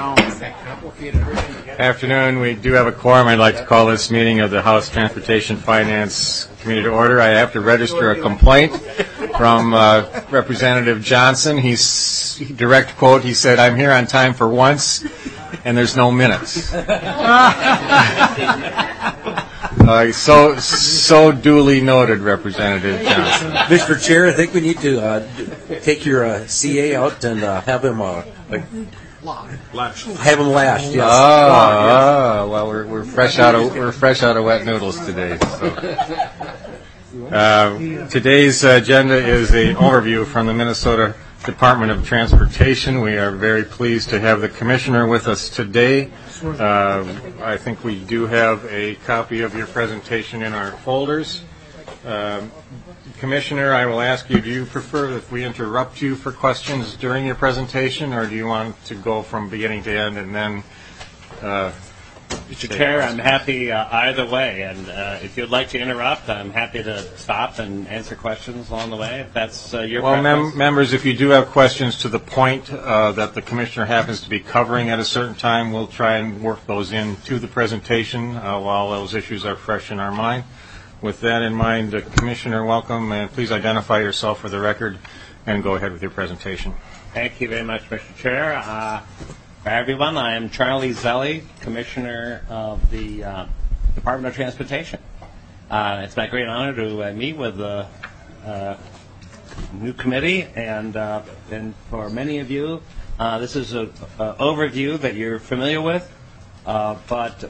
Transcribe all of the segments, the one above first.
Afternoon. We do have a quorum. I'd like to call this meeting of the House Transportation Finance Committee to order. I have to register a complaint from Representative Johnson. He's direct quote. He said, "I'm here on time for once, and there's no minutes." So duly noted, Representative Johnson. Mr. Chair, I think we need to take your CA out and have him lashed. Yes. Well, we're fresh out of wet noodles today. So. Today's agenda is an overview from the Minnesota Department of Transportation. We are very pleased to have the Commissioner with us today. I think we do have a copy of your presentation in our folders. Commissioner, I will ask you, do you prefer if we interrupt you for questions during your presentation, or do you want to go from beginning to end and then Mr. Chair, I'm happy either way, and if you'd like to interrupt, I'm happy to stop and answer questions along the way, if that's your preference. Members, if you do have questions to the point that the Commissioner happens to be covering at a certain time, we'll try and work those into the presentation while those issues are fresh in our mind. With that in mind, Commissioner, welcome, and please identify yourself for the record and go ahead with your presentation. Thank you very much, Mr. Chair. For everyone, I am Charlie Zelli, Commissioner of the Department of Transportation. It's my great honor to meet with the new committee, and for many of you, this is an overview that you're familiar with, but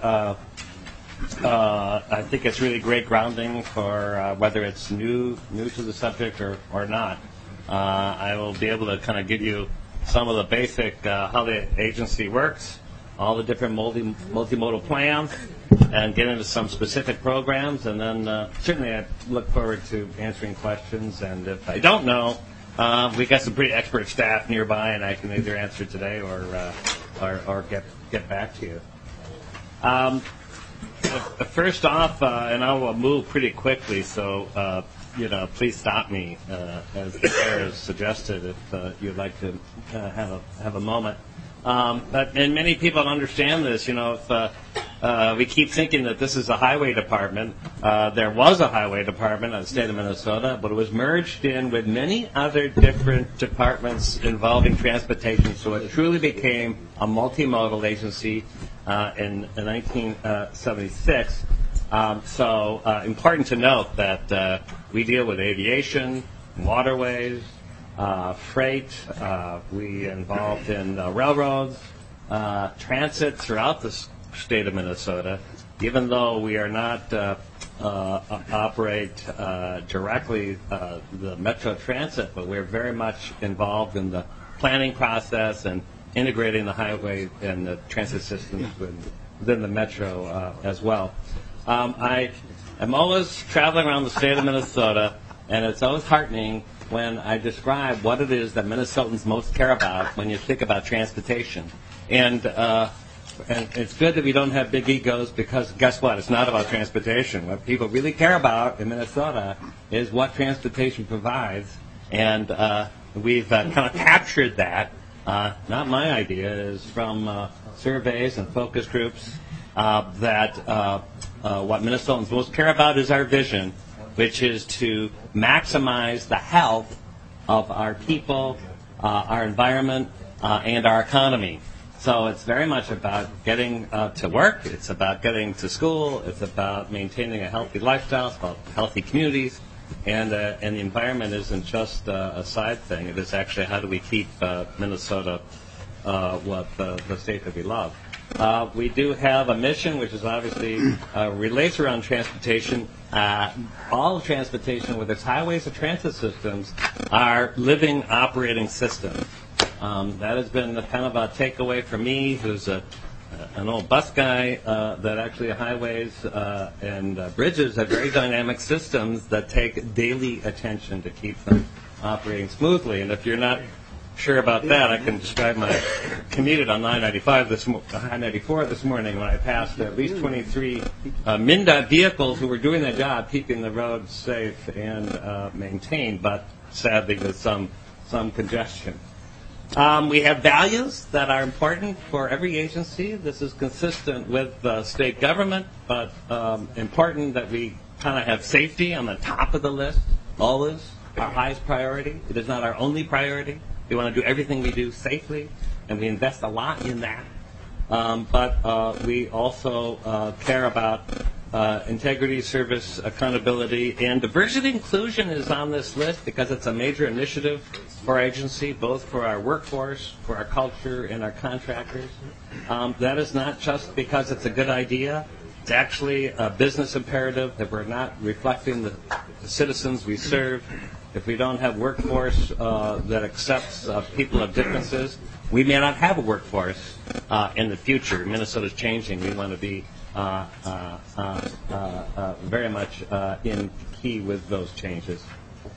I think it's really great grounding for whether it's new to the subject or not. I will be able to kind of give you some of the basic how the agency works, all the different multimodal plans, and get into some specific programs. And then certainly I look forward to answering questions. And if I don't know, we got some pretty expert staff nearby, and I can either answer today or get back to you. First off, and I will move pretty quickly, so please stop me as the chair has suggested if you'd like to have a moment. And many people don't understand this. If we keep thinking that this is a highway department, there was a highway department in the state of Minnesota, but it was merged in with many other different departments involving transportation, so it truly became a multimodal agency in 1976. So important to note that we deal with aviation, waterways, freight. We involved in railroads, transit throughout the state of Minnesota. Even though we are not operate directly the Metro Transit, but we're very much involved in the planning process and integrating the highway and the transit systems within the Metro as well. I'm always traveling around the state of Minnesota, and it's always heartening when I describe what it is that Minnesotans most care about when you think about transportation. And it's good that we don't have big egos, because guess what? It's not about transportation. What people really care about in Minnesota is what transportation provides, and we've kind of captured that. Not my idea, is from surveys and focus groups that what Minnesotans most care about is our vision, which is to maximize the health of our people, our environment, and our economy. So it's very much about getting to work, it's about getting to school, it's about maintaining a healthy lifestyle, it's about healthy communities, and the environment isn't just a side thing. It is actually how do we keep Minnesota what the state that we love. We do have a mission, which is obviously relates around transportation. All transportation, whether it's highways or transit systems, are living, operating systems. That has been kind of a takeaway for me, who's an old bus guy, that actually highways and bridges are very dynamic systems that take daily attention to keep them operating smoothly. And if you're not sure about that, I can describe my commute on 994 this morning when I passed at least 23 MnDOT vehicles who were doing their job, keeping the roads safe and maintained, but sadly with some congestion. We have values that are important for every agency. This is consistent with the state government, but important that we kind of have safety on the top of the list, always our highest priority. It is not our only priority. We want to do everything we do safely, and we invest a lot in that. But we also care about integrity, service, accountability, and diversity inclusion is on this list because it's a major initiative for our agency, both for our workforce, for our culture, and our contractors. That is not just because it's a good idea. It's actually a business imperative that we're not reflecting the citizens we serve. If we don't have workforce that accepts people of differences, we may not have a workforce in the future. Minnesota's changing. We want to be very much in key with those changes.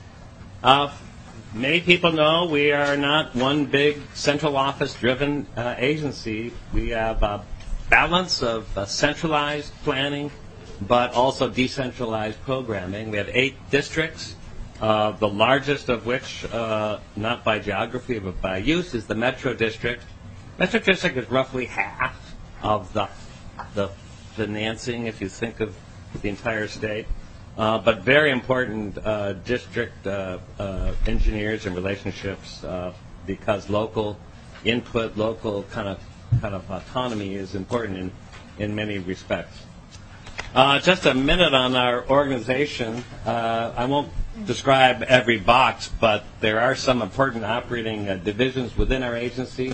Many people know we are not one big central office-driven agency. We have a balance of centralized planning, but also decentralized programming. We have 8 districts, the largest of which, not by geography but by use, is the Metro District. Metro District is roughly half of the financing, if you think of the entire state. But very important district engineers and relationships because local input, local kind of autonomy is important in many respects. Just a minute on our organization. I won't describe every box, but there are some important operating divisions within our agency.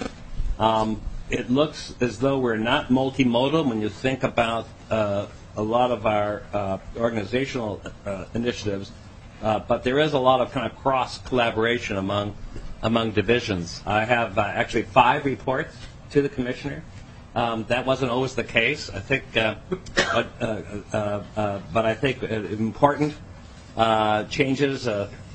It looks as though we're not multimodal when you think about a lot of our organizational initiatives, but there is a lot of kind of cross collaboration among divisions. I have actually 5 reports to the commissioner. That wasn't always the case. I think, but I think important changes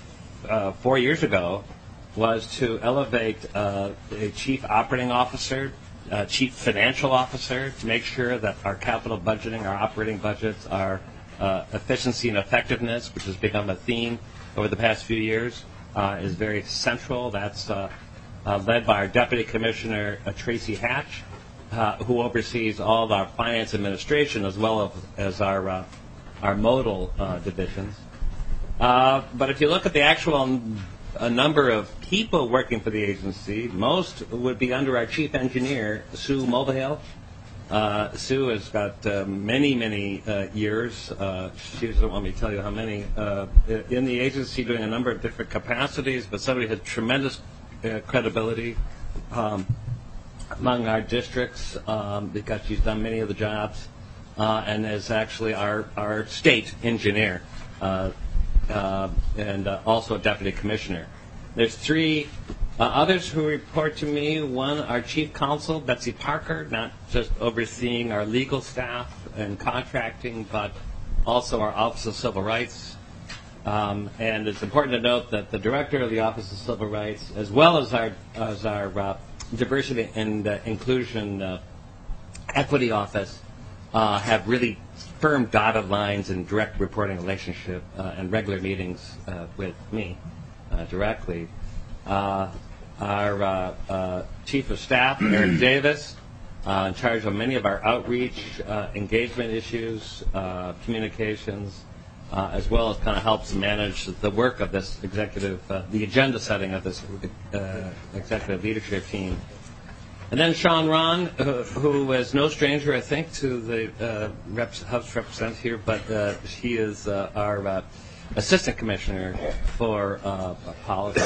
4 years ago was to elevate a chief operating officer, chief financial officer, to make sure that our capital budgeting, our operating budgets, our efficiency and effectiveness, which has become a theme over the past few years, is very central. That's led by our Deputy Commissioner, Tracy Hatch, who oversees all of our finance administration as well as our modal divisions. But if you look at the actual number of people working for the agency, most would be under our chief engineer, Sue Mulvihill. Sue has got many years. She doesn't want me to tell you how many in the agency, doing a number of different capacities, but somebody has tremendous credibility among our districts because she's done many of the jobs and is actually our state engineer. And also a deputy commissioner. There's 3 others who report to me. One, our chief counsel, Betsy Parker, not just overseeing our legal staff and contracting, but also our Office of Civil Rights. And it's important to note that the director of the Office of Civil Rights, as well as our diversity and inclusion equity office, have really firm dotted lines and direct reporting relationship and regular meetings with me directly. Our Chief of Staff, Eric Davis, in charge of many of our outreach, engagement issues, communications, as well as kind of helps manage the work of this executive, the agenda setting of this executive leadership team. And then Sean Ron, who is no stranger, I think, to the House representative here, but he is our assistant commissioner for policy.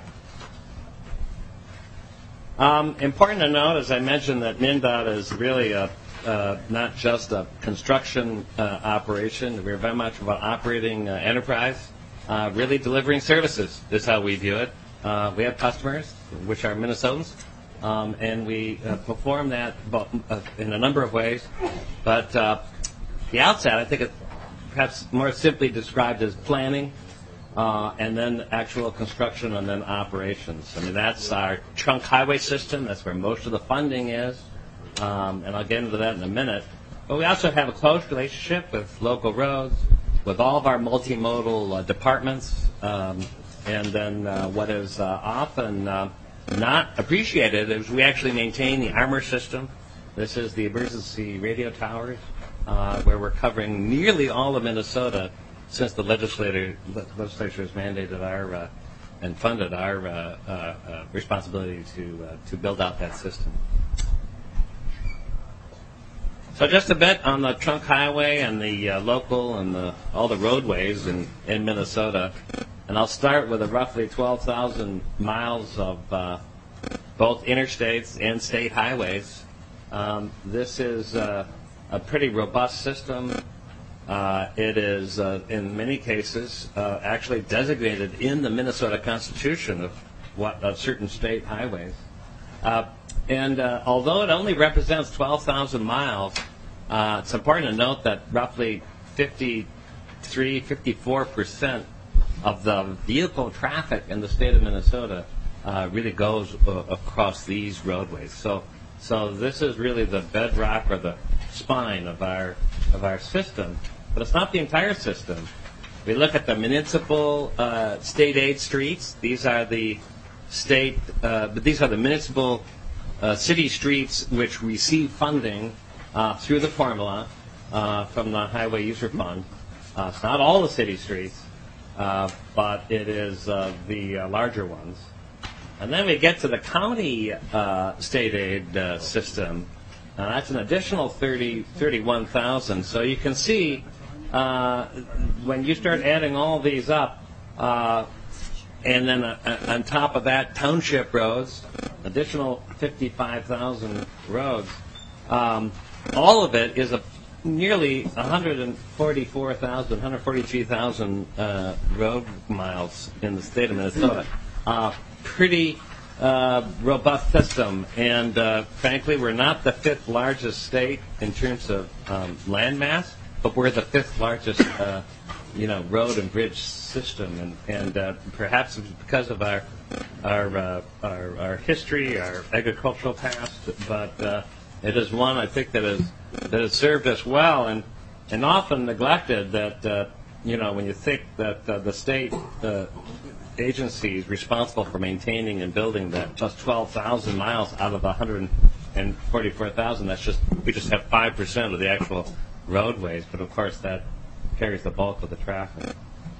Important to note, as I mentioned, that MnDOT is really not just a construction operation. We're very much about operating enterprise, really delivering services is how we view it. We have customers, which are Minnesotans. And we perform that in a number of ways. But the outset, I think it's perhaps more simply described as planning, and then actual construction, and then operations. I mean, that's our trunk highway system. That's where most of the funding is. And I'll get into that in a minute. But we also have a close relationship with local roads, with all of our multimodal departments, and then what is often not appreciated is we actually maintain the armor system. This is the emergency radio towers, where we're covering nearly all of Minnesota since the legislature has mandated our and funded our responsibility to build out that system. So just a bit on the trunk highway and the local and all the roadways in Minnesota. And I'll start with roughly 12,000 miles of both interstates and state highways. This is a pretty robust system. It is, in many cases, actually designated in the Minnesota Constitution of certain state highways. And although it only represents 12,000 miles, it's important to note that roughly 54% of the vehicle traffic in the state of Minnesota really goes across these roadways. So this is really the bedrock or the spine of our system. But it's not the entire system. We look at the municipal state aid streets. These are the municipal city streets which receive funding through the formula from the Highway User Fund. It's not all the city streets, but it is the larger ones. And then we get to the county state aid system. That's an additional 31,000. So you can see when you start adding all these up, and then on top of that, township roads, additional 55,000 roads. All of it is nearly 143,000 road miles in the state of Minnesota. Pretty robust system, and frankly, we're not the fifth largest state in terms of land mass, but we're the fifth largest, road and bridge system, and perhaps it's because of our history, our agricultural past, but it is one I think that has served us well, and often neglected. That when you think that the state agencies responsible for maintaining and building that just 12,000 miles out of 144,000. We just have 5% of the actual roadways, but of course that carries the bulk of the traffic.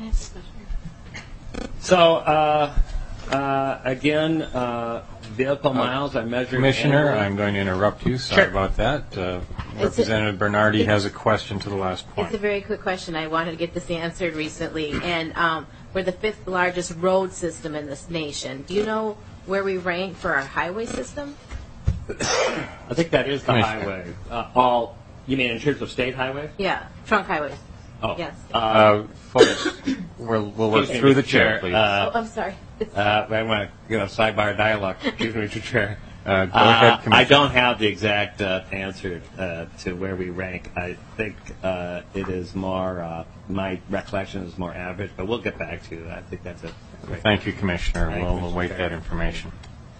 So again, vehicle miles are measured. Commissioner, annually. I'm going to interrupt you. Sorry about that. Representative Bernardi has a question to the last point. It's a very quick question. I wanted to get this answered recently, and we're the fifth largest road system in this nation. Do you know where we rank for our highway system? I think that is the highway. You mean in terms of state highways? Yeah, trunk highways. Oh. Yes. Folks, we'll work through the chair, please. I'm sorry. I want to sidebar dialogue. Excuse me, Mr. Chair. Go ahead, Commissioner. I don't have the exact answer to where we rank. I think it is more, my recollection is more average, but we'll get back to you. I think that's a great. Thank you, Commissioner. Thank you, We'll Mr. await Chair. that information.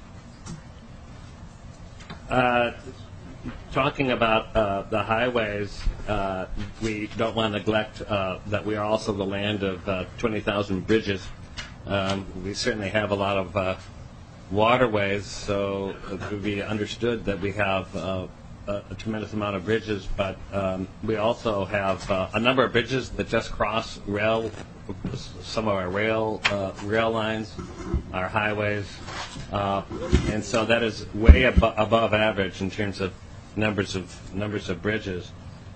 Talking about the highways, we don't want to neglect that we are also the land of 20,000 bridges. We certainly have a lot of waterways, so it would be understood that we have a tremendous amount of bridges, but we also have a number of bridges that just cross some of our rail lines, our highways, and so that is way above average in terms of numbers of bridges.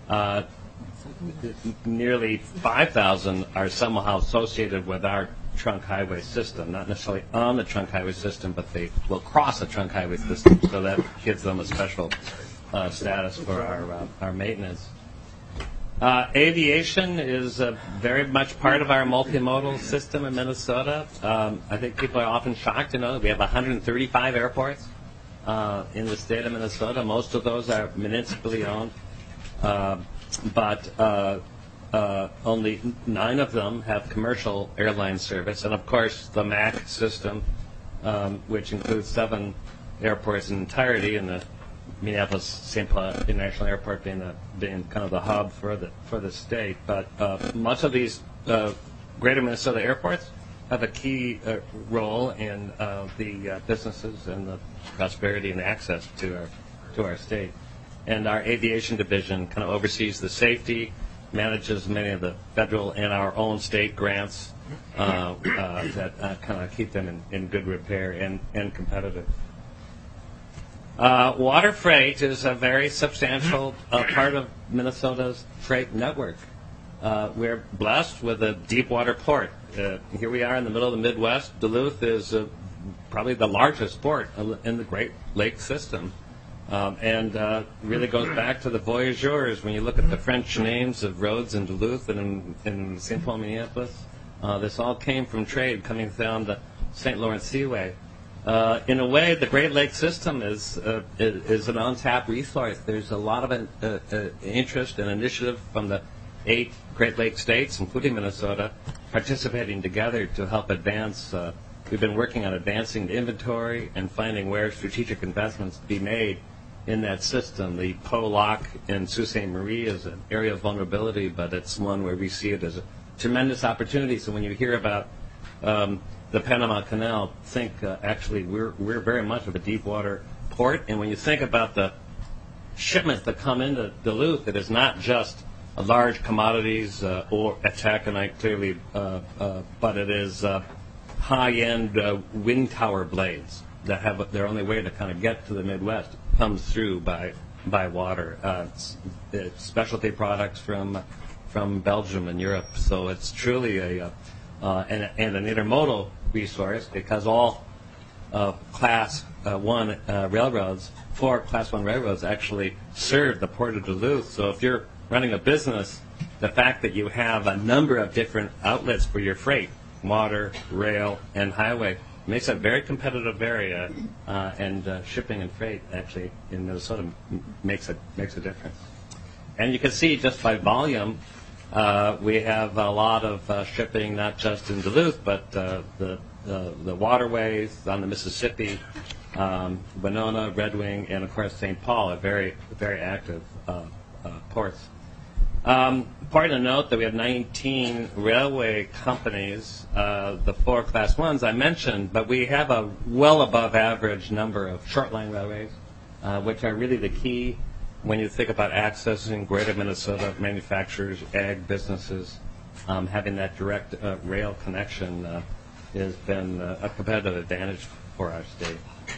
Nearly 5,000 are somehow associated with our trunk highway system, not necessarily on the trunk highway system, but they will cross the trunk highway system, so that gives them a special status for our maintenance. Aviation is very much part of our multimodal system in Minnesota. I think people are often shocked to know that we have 135 airports in the state of Minnesota. Most of those are municipally owned, but only 9 of them have commercial airline service. And of course, the MAC system, which includes 7 airports in entirety, and the Minneapolis-St. Paul International Airport being kind of the hub for the state. But much of these greater Minnesota airports have a key role in the businesses and the prosperity and access to our state. And our aviation division kind of oversees the safety, manages many of the federal and our own state grants that kind of keep them in good repair and competitive. Water freight is a very substantial part of Minnesota's freight network. We're blessed with a deep water port. Here we are in the middle of the Midwest. Duluth is probably the largest port in the Great Lakes system. And really goes back to the voyageurs. When you look at the French names of roads in Duluth and in St. Paul, Minneapolis, this all came from trade coming down the St. Lawrence Seaway. In a way, the Great Lakes system is an untapped resource. There's a lot of interest and initiative from the 8 Great Lakes states, including Minnesota, participating together to help advance. We've been working on advancing the inventory and finding where strategic investments to be made in that system. The Po Lock in Sault Ste. Marie is an area of vulnerability, but it's one where we see it as a tremendous opportunity. So when you hear about the Panama Canal, think actually we're very much of a deep water port. And when you think about the shipments that come into Duluth, it is not just large commodities or taconite clearly, but it is high-end wind tower blades that have their only way to kind of get to the Midwest comes through by water. It's specialty products from Belgium and Europe, so it's truly and an intermodal resource because all Class 1 railroads, 4 Class 1 railroads actually serve the Port of Duluth. So if you're running a business, the fact that you have a number of different outlets for your freight, water, rail, and highway, makes it a very competitive area, and shipping and freight actually in Minnesota makes a difference. And you can see just by volume, we have a lot of shipping not just in Duluth, but the waterways on the Mississippi, Winona, Red Wing, and of course St. Paul are very, very active ports. Important to note that we have 19 railway companies, the 4 Class 1s I mentioned, but we have a well above average number of short line railways, which are really the key when you think about accessing greater Minnesota manufacturers, ag businesses. Having that direct rail connection has been a competitive advantage for our state.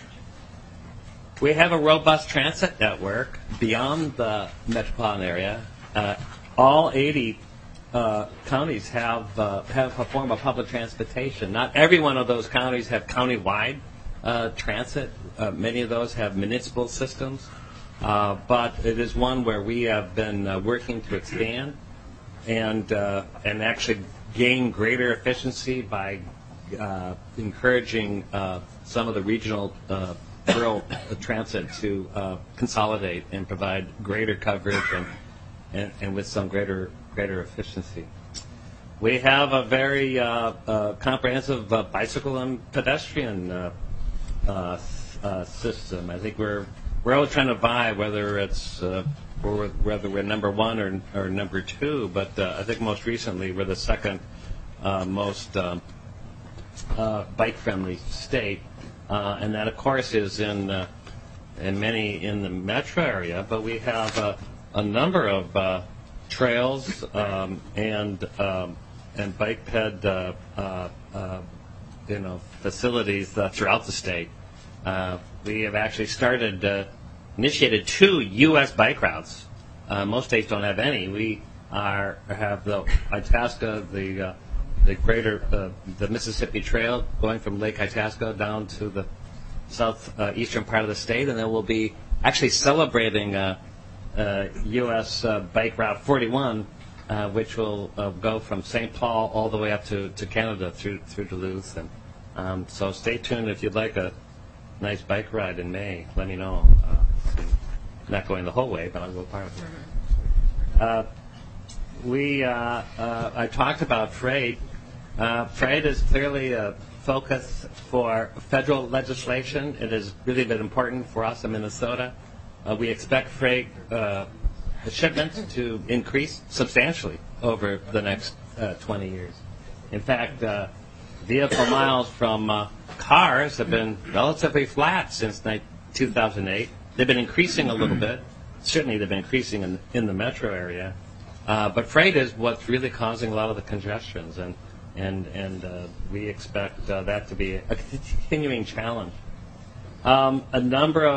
We have a robust transit network beyond the metropolitan area. All 80 counties have a form of public transportation. Not every one of those counties have county-wide transit. Many of those have municipal systems, but it is one where we have been working to expand and actually gain greater efficiency by encouraging some of the regional rural transit to consolidate and provide greater coverage and with some greater efficiency. We have a very comprehensive bicycle and pedestrian system. I think we're always trying to vie whether it's whether we're number 1 or number 2, but I think most recently we're the second most bike-friendly state, and that of course is in many in the metro area, but we have a number of trails and bike ped facilities throughout the state. We have actually initiated 2 U.S. bike routes. Most states don't have any. We have the Itasca, the greater the Mississippi Trail going from Lake Itasca down to the southeastern part of the state, and then we'll be actually celebrating U.S. Bike Route 41, which will go from St. Paul all the way up to Canada through Duluth. And so stay tuned if you'd like a nice bike ride in May. Let me know. Not going the whole way, but I'll go part of it. I talked about freight. Freight is clearly a focus for federal legislation. It has really been important for us in Minnesota. We expect freight shipments to increase substantially over the next 20 years. In fact, vehicle miles from cars have been relatively flat since 2008. They've been increasing a little bit. Certainly they've been increasing in the metro area. But freight is what's really causing a lot of the congestions, and we expect that to be a continuing challenge. A number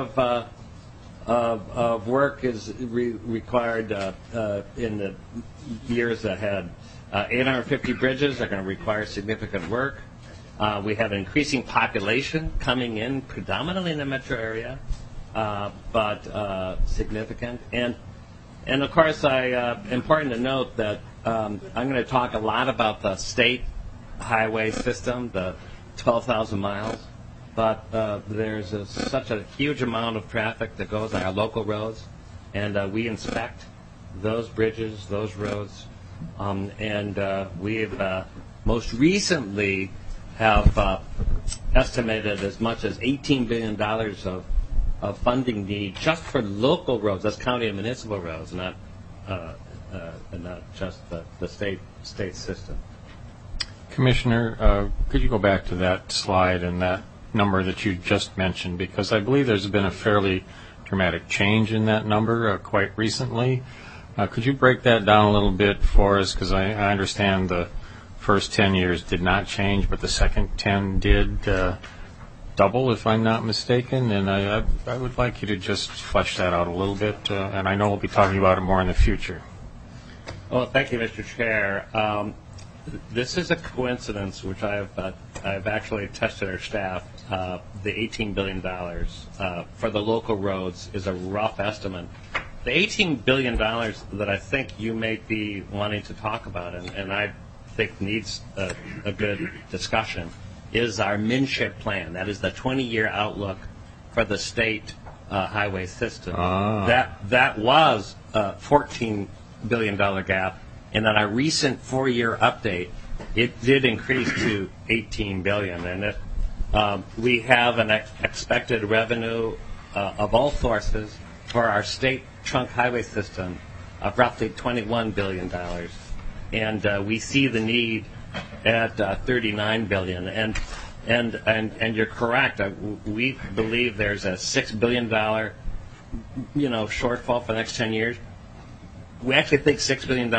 of work is required in the years ahead. 850 bridges are going to require significant work. We have an increasing population coming in predominantly in the metro area, but significant. And of course, important to note that I'm going to talk a lot about the state highway system, the 12,000 miles. But there's such a huge amount of traffic that goes on our local roads, and we inspect those bridges, those roads, and we've most recently have estimated as much as $18 billion of funding need just for local roads. That's county and municipal roads, not just the state system. Commissioner, could you go back to that slide and that number that you just mentioned, because I believe there's been a fairly dramatic change in that number quite recently. Could you break that down a little bit for us, because I understand the first 10 years did not change, but the second 10 did double, if I'm not mistaken, and I would like you to just flesh that out a little bit, and I know we'll be talking about it more in the future. Well, thank you, Mr. Chair. This is a coincidence, which I've actually tested our staff. The $18 billion for the local roads is a rough estimate. The $18 billion that I think you may be wanting to talk about, and I think needs a good discussion, is our MNCHIP plan. That is the 20-year outlook for the state highway system. That was a $14 billion gap. And on our recent 4-year update, it did increase to $18 billion. And we have an expected revenue of all sources for our state trunk highway system of roughly $21 billion. And we see the need at $39 billion. And you're correct. We believe there's a $6 billion shortfall for the next 10 years. We actually think $6 billion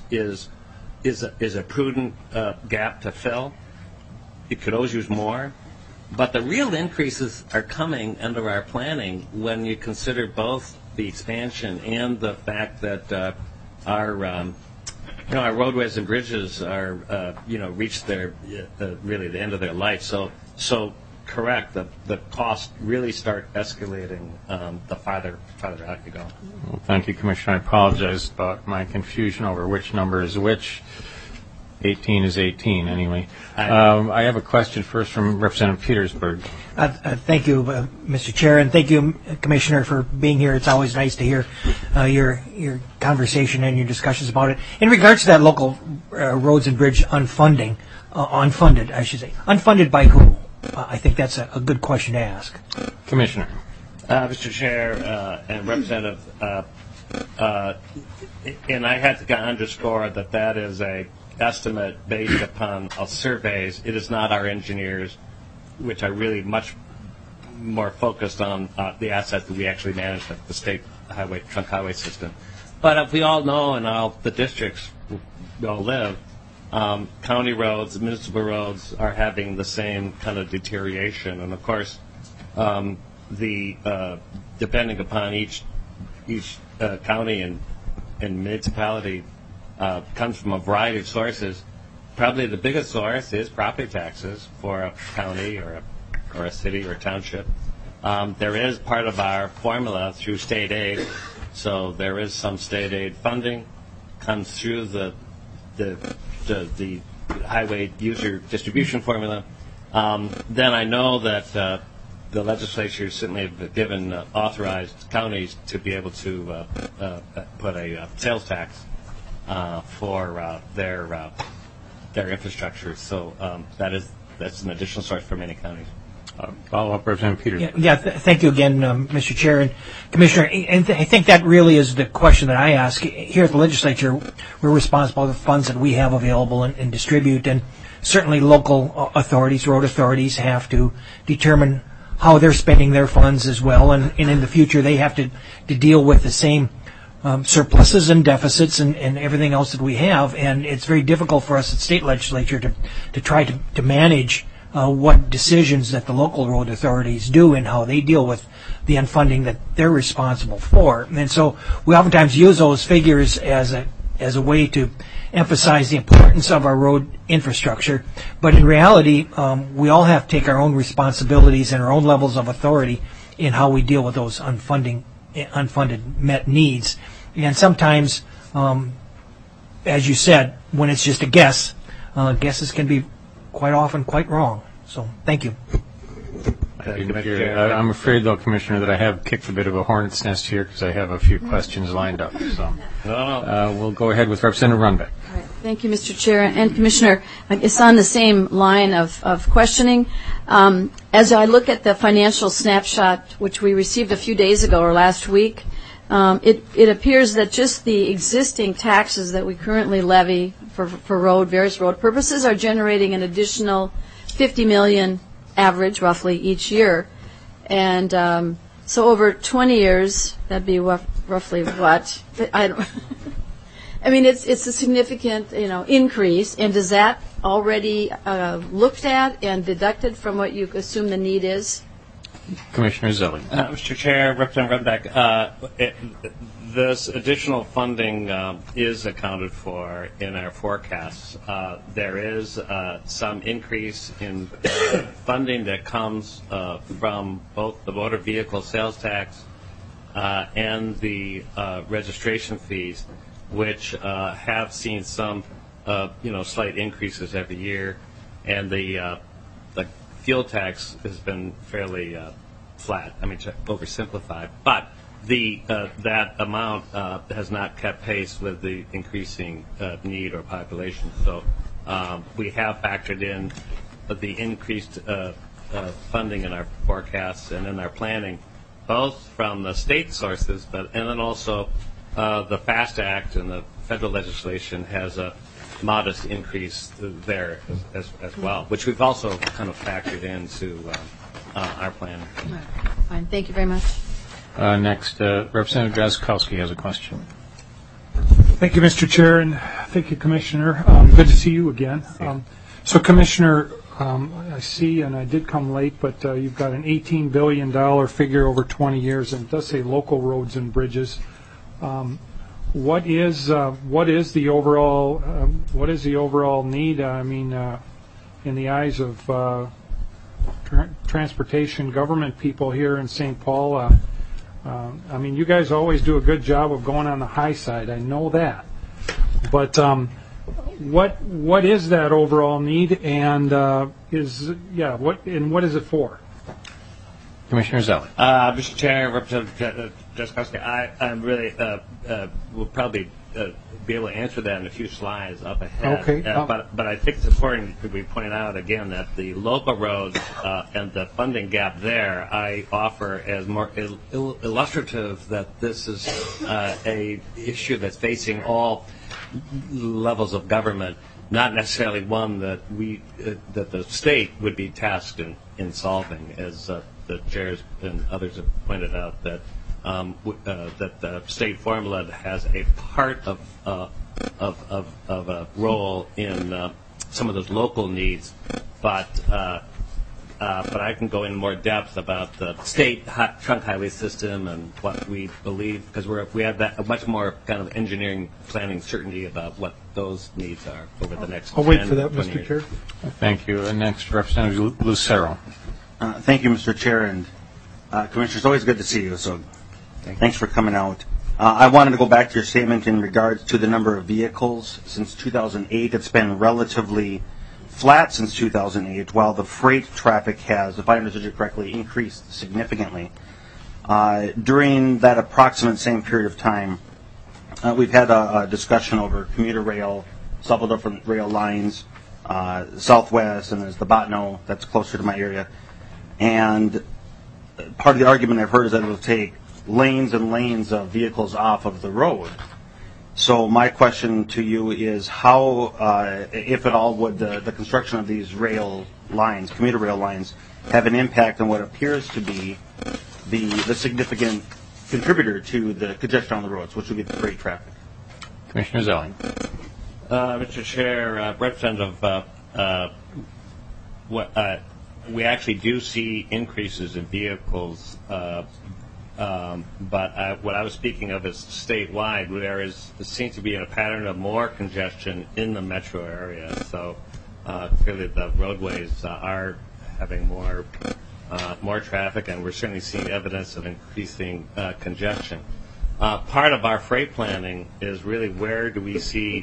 is a prudent gap to fill. It could always use more. But the real increases are coming under our planning when you consider both the expansion and the fact that our roadways and bridges are reached their really the end of their life. So correct, the costs really start escalating the farther out you go. Well, thank you, Commissioner. I apologize about my confusion over which number is which. 18 is 18, anyway. I have a question first from Representative Petersburg. Thank you, Mr. Chair, and thank you, Commissioner, for being here. It's always nice to hear your conversation and your discussions about it. In regards to that local roads and bridge unfunded, I should say. Unfunded by who? I think that's a good question to ask. Commissioner. Mr. Chair and Representative, and I had to underscore that is a estimate based upon surveys. It is not our engineers, which are really much more focused on the assets that we actually manage at the state highway trunk highway system. But we all know, in all the districts we all live, county roads, municipal roads are having the same kind of deterioration, and of course, depending upon each county and municipality, comes from a variety of sources. Probably the biggest source is property taxes for a county or a city or a township. There is part of our formula through state aid, so there is some state aid funding comes through the highway user distribution formula. Then I know that the legislature certainly have given authorized counties to be able to put a sales tax for their infrastructure. So that's an additional source for many counties. Follow up, Representative Peters. Thank you again, Mr. Chair and Commissioner. And I think that really is the question that I ask. Here at the legislature, we're responsible for the funds that we have available and distribute. And certainly local authorities, road authorities, have to determine how they're spending their funds as well, and in the future they have to deal with the same surpluses and deficits and everything else that we have, and it's very difficult for us at state legislature to try to manage what decisions that the local road authorities do and how they deal with the unfunding that they're responsible for. And so we oftentimes use those figures as a way to emphasize the importance of our road infrastructure. But in reality, we all have to take our own responsibilities and our own levels of authority in how we deal with those unfunded met needs. And sometimes, as you said, when it's just a guess, guesses can be quite often quite wrong. So thank you. I'm afraid, though, Commissioner, that I have kicked a bit of a hornet's nest here because I have a few questions lined up. So we'll go ahead with Representative Runbeck. All right. Thank you, Mr. Chair and Commissioner. It's on the same line of questioning. As I look at the financial snapshot, which we received a few days ago or last week, it appears that just the existing taxes that we currently levy for various road purposes are generating an additional $50 million average, roughly, each year. And so over 20 years, that'd be roughly what? I mean, it's a significant, increase. And is that already looked at and deducted from what you assume the need is? Commissioner Zille. Mr. Chair, Representative Runbeck, this additional funding is accounted for in our forecasts. There is some increase in funding that comes from both the motor vehicle sales tax and the registration fees, which have seen some, slight increases every year, and the fuel tax has been fairly flat. I mean, oversimplified, but that amount has not kept pace with the increasing need or population. So we have factored in the increased funding in our forecasts and in our planning, both from the state sources, and then also the FAST Act and the federal legislation has a modest increase there as well, which we've also kind of factored into our plan. Fine. Thank you very much. Next, Representative Drazkowski has a question. Thank you, Mr. Chair, and thank you, Commissioner. Good to see you again. So, Commissioner, I see, and I did come late, but you've got an $18 billion figure over 20 years, and it does say local roads and bridges. What is the overall need? I mean, in the eyes of transportation government people here in St. Paul. I mean, you guys always do a good job of going on the high side. I know that. But what is that overall need, and what is it for? Commissioner Zelle. Mr. Chair, Representative Drazkowski, I'm really will probably be able to answer that in a few slides up ahead. Okay. But I think it's important that we point out again that the local roads and the funding gap there I offer as more illustrative that this is a issue that's facing all levels of government, not necessarily one that that the state would be tasked in solving, as the chairs and others have pointed out that the state formula has a part of a role in some of those local needs, but I can go in more depth about the state trunk highway system and what we believe, because we have that much more kind of engineering planning certainty about what those needs are over the next. I'll wait for that, Mr. Chair. Thank you. And next, Representative Lucero. Thank you, Mr. Chair, and Commissioner, it's always good to see you, so thanks for coming out. I wanted to go back to your statement in regards to the number of vehicles. Since 2008, it's been relatively flat since 2008, while the freight traffic has, if I understood you correctly, increased significantly. During that approximate same period of time, we've had a discussion over commuter rail, several different rail lines, Southwest, and there's the Botno that's closer to my area. And part of the argument I've heard is that it will take lanes and lanes of vehicles off of the road. So my question to you is how, if at all, would the construction of these rail lines, commuter rail lines, have an impact on what appears to be the significant contributor to the congestion on the roads, which would be the freight traffic? Commissioner Zelling. Mr. Chair, Representative, we actually do see increases in vehicles, but what I was speaking of is statewide. There seems to be a pattern of more congestion in the metro area. So clearly the roadways are having more traffic, and we're certainly seeing evidence of increasing congestion. Part of our freight planning is really where do we see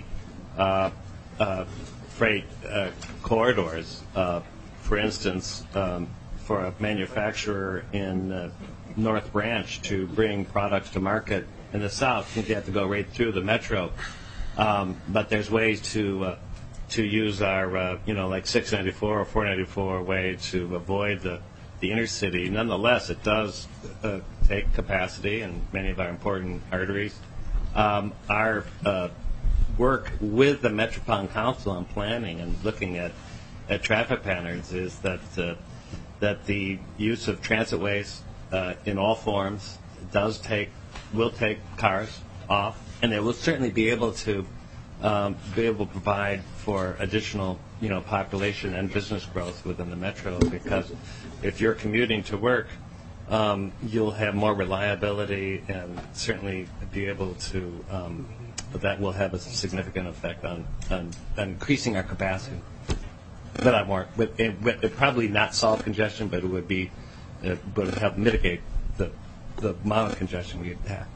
freight corridors. For instance, for a manufacturer in North Branch to bring products to market in the south, you have to go right through the metro. But there's ways to use our, like 694 or 494 way to avoid the inner city. Nonetheless, it does take capacity in many of our important arteries. Our work with the Metropolitan Council on planning and looking at traffic patterns is that the use of transitways in all forms will take cars off, and it will certainly be able to provide for additional population and business growth within the metro, because if you're commuting to work, you'll have more reliability and certainly be able to that will have a significant effect on increasing our capacity. But it probably not solve congestion, but it would help mitigate the amount of congestion we have.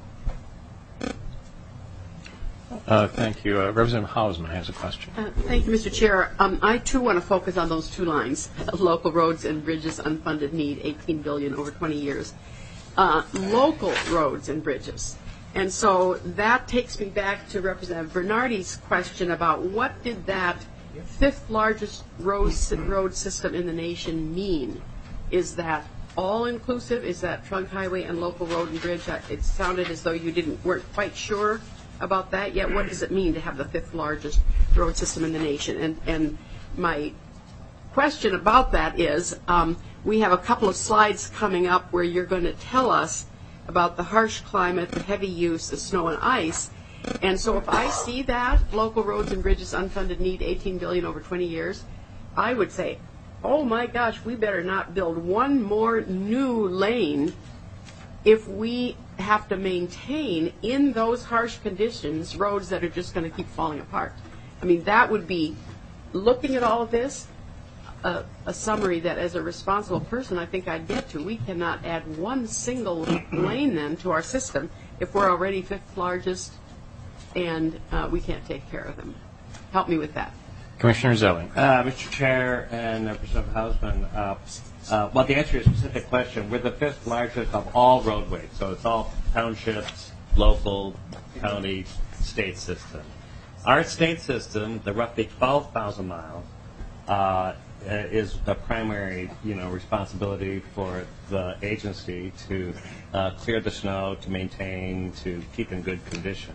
Thank you. Representative Hausman has a question. Thank you, Mr. Chair. I, too, want to focus on those two lines, local roads and bridges unfunded need, $18 billion over 20 years. Local roads and bridges. And so that takes me back to Representative Bernardi's question about what did that fifth largest road system in the nation mean? Is that all-inclusive? Is that trunk highway and local road and bridge? It sounded as though you weren't quite sure about that yet. What does it mean to have the fifth largest road system in the nation? And my question about that is, we have a couple of slides coming up where you're going to tell us about the harsh climate, the heavy use, the snow and ice. And so if I see that, local roads and bridges unfunded need, $18 billion over 20 years, I would say, oh my gosh, we better not build one more new lane if we have to maintain in those harsh conditions roads that are just going to keep falling apart. I mean, that would be, looking at all of this, a summary that as a responsible person I think I'd get to. We cannot add one single lane then to our system if we're already fifth largest and we can't take care of them. Help me with that. Commissioner Zelling. Mr. Chair and Representative Hausman, well, to answer your specific question, we're the fifth largest of all roadways, so it's all townships, local, county, state system. Our state system, the roughly 12,000 miles, is a primary, responsibility for the agency to clear the snow, to maintain, to keep in good condition.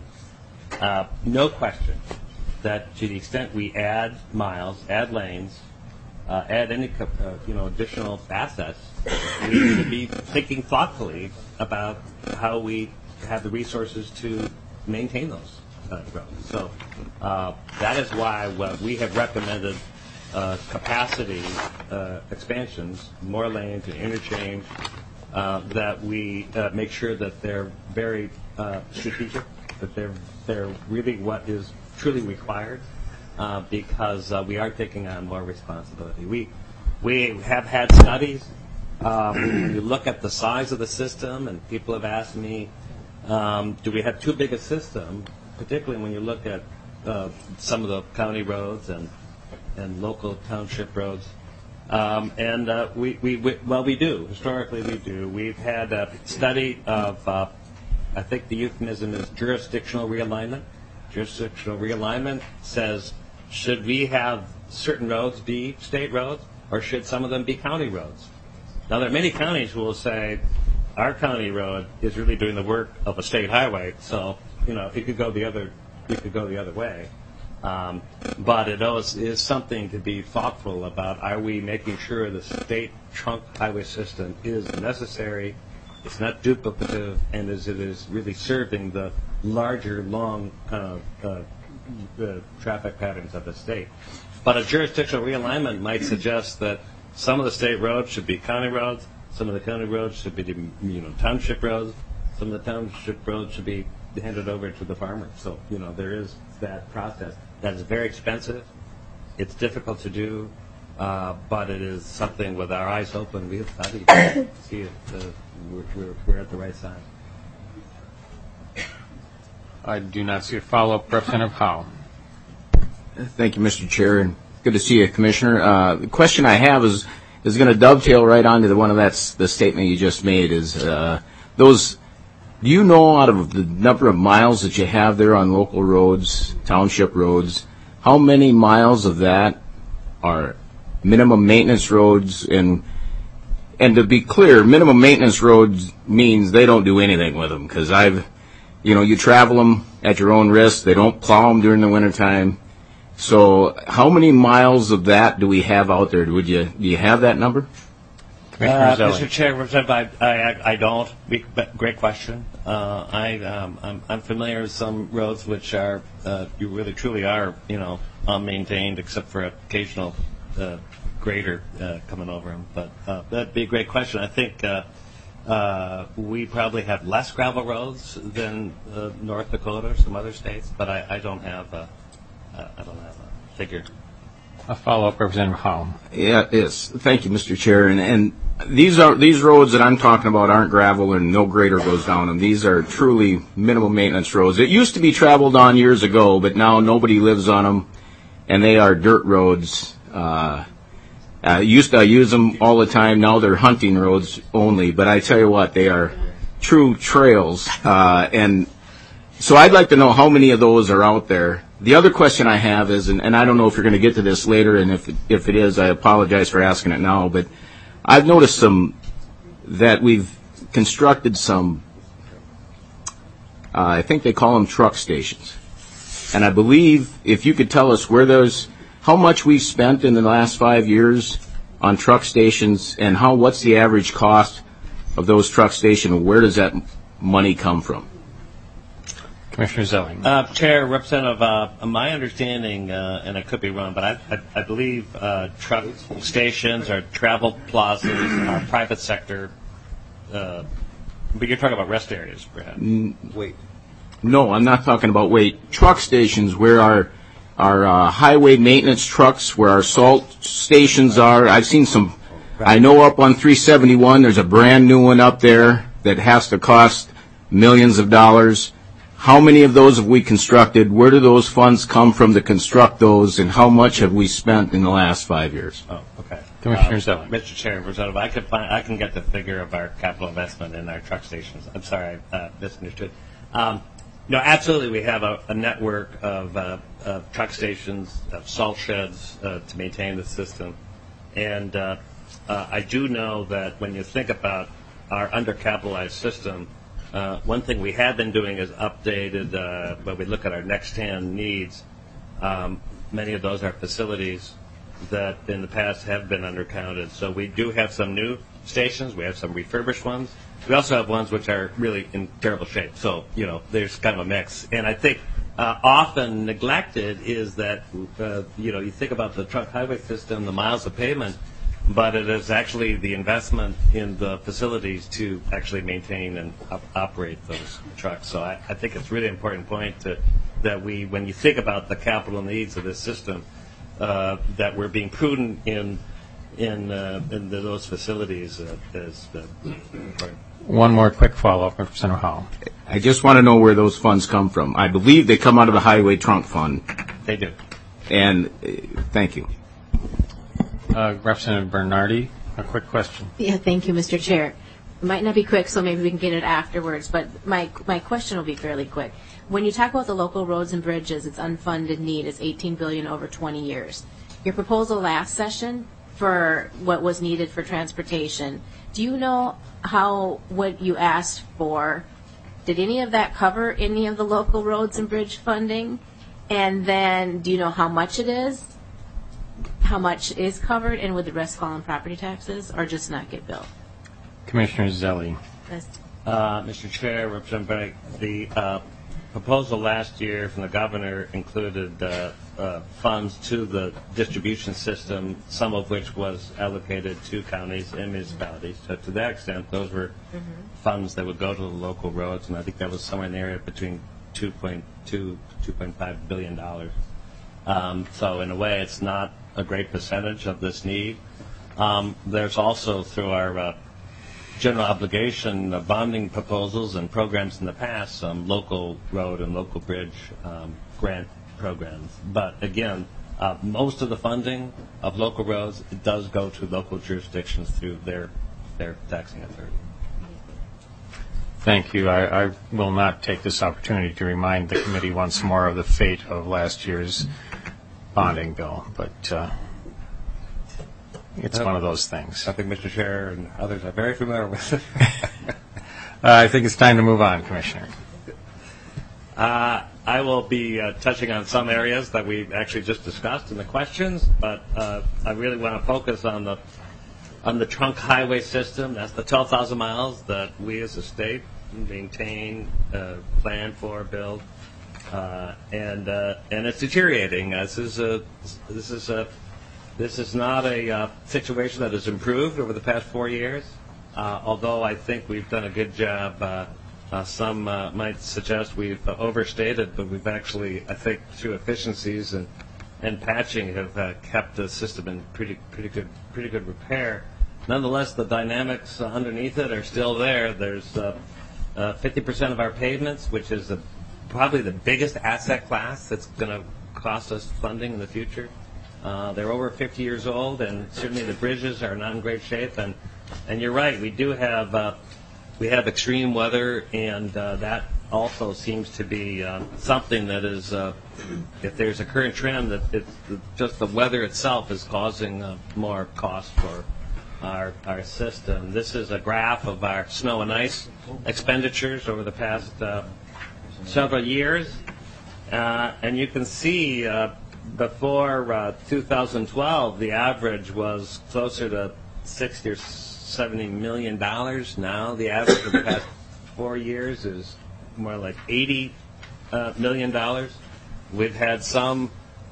No question that to the extent we add miles, add lanes, add any additional assets, we need to be thinking thoughtfully about how we have the resources to maintain those roads. So that is why we have recommended capacity expansions, more lanes and interchange, that we make sure that they're very strategic, that they're really what is truly required, because we are taking on more responsibility. We have had studies. You look at the size of the system, and people have asked me, do we have too big a system, particularly when you look at some of the county roads and local township roads. We do. Historically, we do. We've had a study of, I think the euphemism is jurisdictional realignment. Jurisdictional realignment says, should we have certain roads be state roads, or should some of them be county roads? Now, there are many counties who will say, our county road is really doing the work of a state highway, so, it could go the other you could go the other way. But it is something to be thoughtful about. Are we making sure the state trunk highway system is necessary, it's not duplicative, and it is really serving the larger, long traffic patterns of the state? But a jurisdictional realignment might suggest that some of the state roads should be county roads, some of the county roads should be township roads, some of the township roads should be handed over to the farmers. So, there is that process. That is very expensive. It's difficult to do, but it is something with our eyes open. We have studied to see if we're at the right side. I do not see a follow-up. Representative Howe. Thank you, Mr. Chair, and good to see you, Commissioner. The question I have is going to dovetail right onto the statement you just made. Do you know, out of the number of miles that you have there on local roads, township roads, how many miles of that are minimum maintenance roads? And to be clear, minimum maintenance roads means they don't do anything with them, because you travel them at your own risk. They don't plow them during the wintertime. So how many miles of that do we have out there? Do you have that number? Mr. Chair, I don't. Great question. I'm familiar with some roads which are you really truly are unmaintained, except for occasional grader coming over them. But that'd be a great question. I think we probably have less gravel roads than North Dakota or some other states, but I don't have a figure. A follow-up, Representative Howe. Yeah, yes. Thank you, Mr. Chair. And these roads that I'm talking about aren't gravel, and no grader goes down them. These are truly minimal maintenance roads. It used to be traveled on years ago, but now nobody lives on them, and they are dirt roads. I used to use them all the time. Now they're hunting roads only. But I tell you what, they are true trails. And so I'd like to know how many of those are out there. The other question I have is, and I don't know if you're going to get to this later, and if it is, I apologize for asking it now, but I've noticed that we've constructed some, I think they call them truck stations. And I believe if you could tell us how much we've spent in the last 5 years on truck stations, and what's the average cost of those truck stations, and where does that money come from? Commissioner Zelling. Chair, Representative, my understanding, and I could be wrong, but I believe truck stations or travel plazas are private sector, but you're talking about rest areas, perhaps. Wait. No, I'm not talking about weight. Truck stations where our highway maintenance trucks, where our salt stations are. I've seen some. Right. I know up on 371 there's a brand new one up there that has to cost millions of dollars. How many of those have we constructed? Where do those funds come from to construct those, and how much have we spent in the last 5 years? Oh, okay. Commissioner Zelling. Mr. Chair, Representative, I can get the figure of our capital investment in our truck stations. I'm sorry, I misunderstood. No, absolutely, we have a network of truck stations, of salt sheds to maintain the system. And I do know that when you think about our undercapitalized system, one thing we have been doing is updated, when we look at our next-hand needs, many of those are facilities that in the past have been undercounted. So we do have some new stations. We have some refurbished ones. We also have ones which are really in terrible shape. So, there's kind of a mix. And I think often neglected is that, you think about the truck highway system, the miles of pavement, but it is actually the investment in the facilities to actually maintain and operate those trucks. So I think it's a really important point that when you think about the capital needs of this system, that we're being prudent in those facilities is important. One more quick follow-up, Representative Howell. I just want to know where those funds come from. I believe they come out of the Highway Trunk Fund. They do. And thank you. Representative Bernardi, a quick question. Yeah, thank you, Mr. Chair. It might not be quick, so maybe we can get it afterwards, but my question will be fairly quick. When you talk about the local roads and bridges, its unfunded need is $18 billion over 20 years. Your proposal last session for what was needed for transportation, do you know what you asked for Did any of that cover any of the local roads and bridge funding? And then, do you know how much it is? How much is covered, and would the rest fall on property taxes, or just not get billed? Commissioner Zelli. Mr. Chair, Representative Bragg, the proposal last year from the governor included funds to the distribution system, some of which was allocated to counties and municipalities. So to that extent, those were funds that would go to the local roads, and I think that was somewhere in the area between $2.2 to $2.5 billion. So in a way, it's not a great percentage of this need. There's also, through our general obligation bonding proposals and programs in the past, some local road and local bridge grant programs. But again, most of the funding of local roads, it does go to local jurisdictions through their taxing authority. Thank you. I will not take this opportunity to remind the committee once more of the fate of last year's bonding bill, but it's one of those things. I think Mr. Chair and others are very familiar with it. I think it's time to move on, Commissioner. I will be touching on some areas that we actually just discussed in the questions, but I really want to focus on the trunk highway system. That's the 12,000 miles that we as a state maintain, plan for, build, and it's deteriorating. This is not a situation that has improved over the past 4 years, although I think we've done a good job. Some might suggest we've overstated, but we've actually, I think, through efficiencies and patching, have kept the system in pretty good repair. Nonetheless, the dynamics underneath it are still there. There's 50% of our pavements, which is probably the biggest asset class that's going to cost us funding in the future. They're over 50 years old, and certainly the bridges are not in great shape. And you're right, we do have we have extreme weather, and that also seems to be something that is, if there's a current trend, that it's just the weather itself is causing more cost for our system. This is a graph of our snow and ice expenditures over the past several years, and you can see before 2012 the average was closer to $60 or $70 million. Now the average of the past 4 years is more like $80 million. We've had some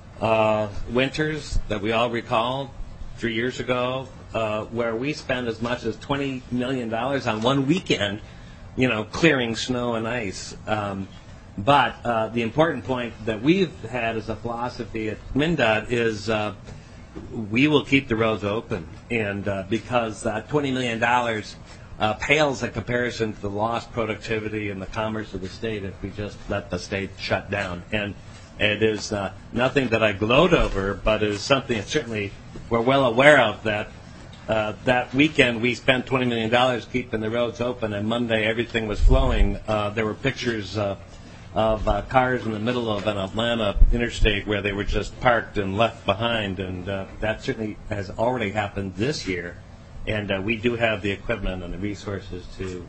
winters that we all recall 3 years ago where we spent as much as $20 million on one weekend, clearing snow and ice. But the important point that we've had as a philosophy at MnDOT is we will keep the roads open, and because $20 million pales in comparison to the lost productivity and the commerce of the state if we just let the state shut down. And it is nothing that I gloat over, but it is something that certainly we're well aware of, that that weekend we spent $20 million keeping the roads open, and Monday everything was flowing. There were pictures of cars in the middle of an Atlanta interstate where they were just parked and left behind, and that certainly has already happened this year. And we do have the equipment and the resources to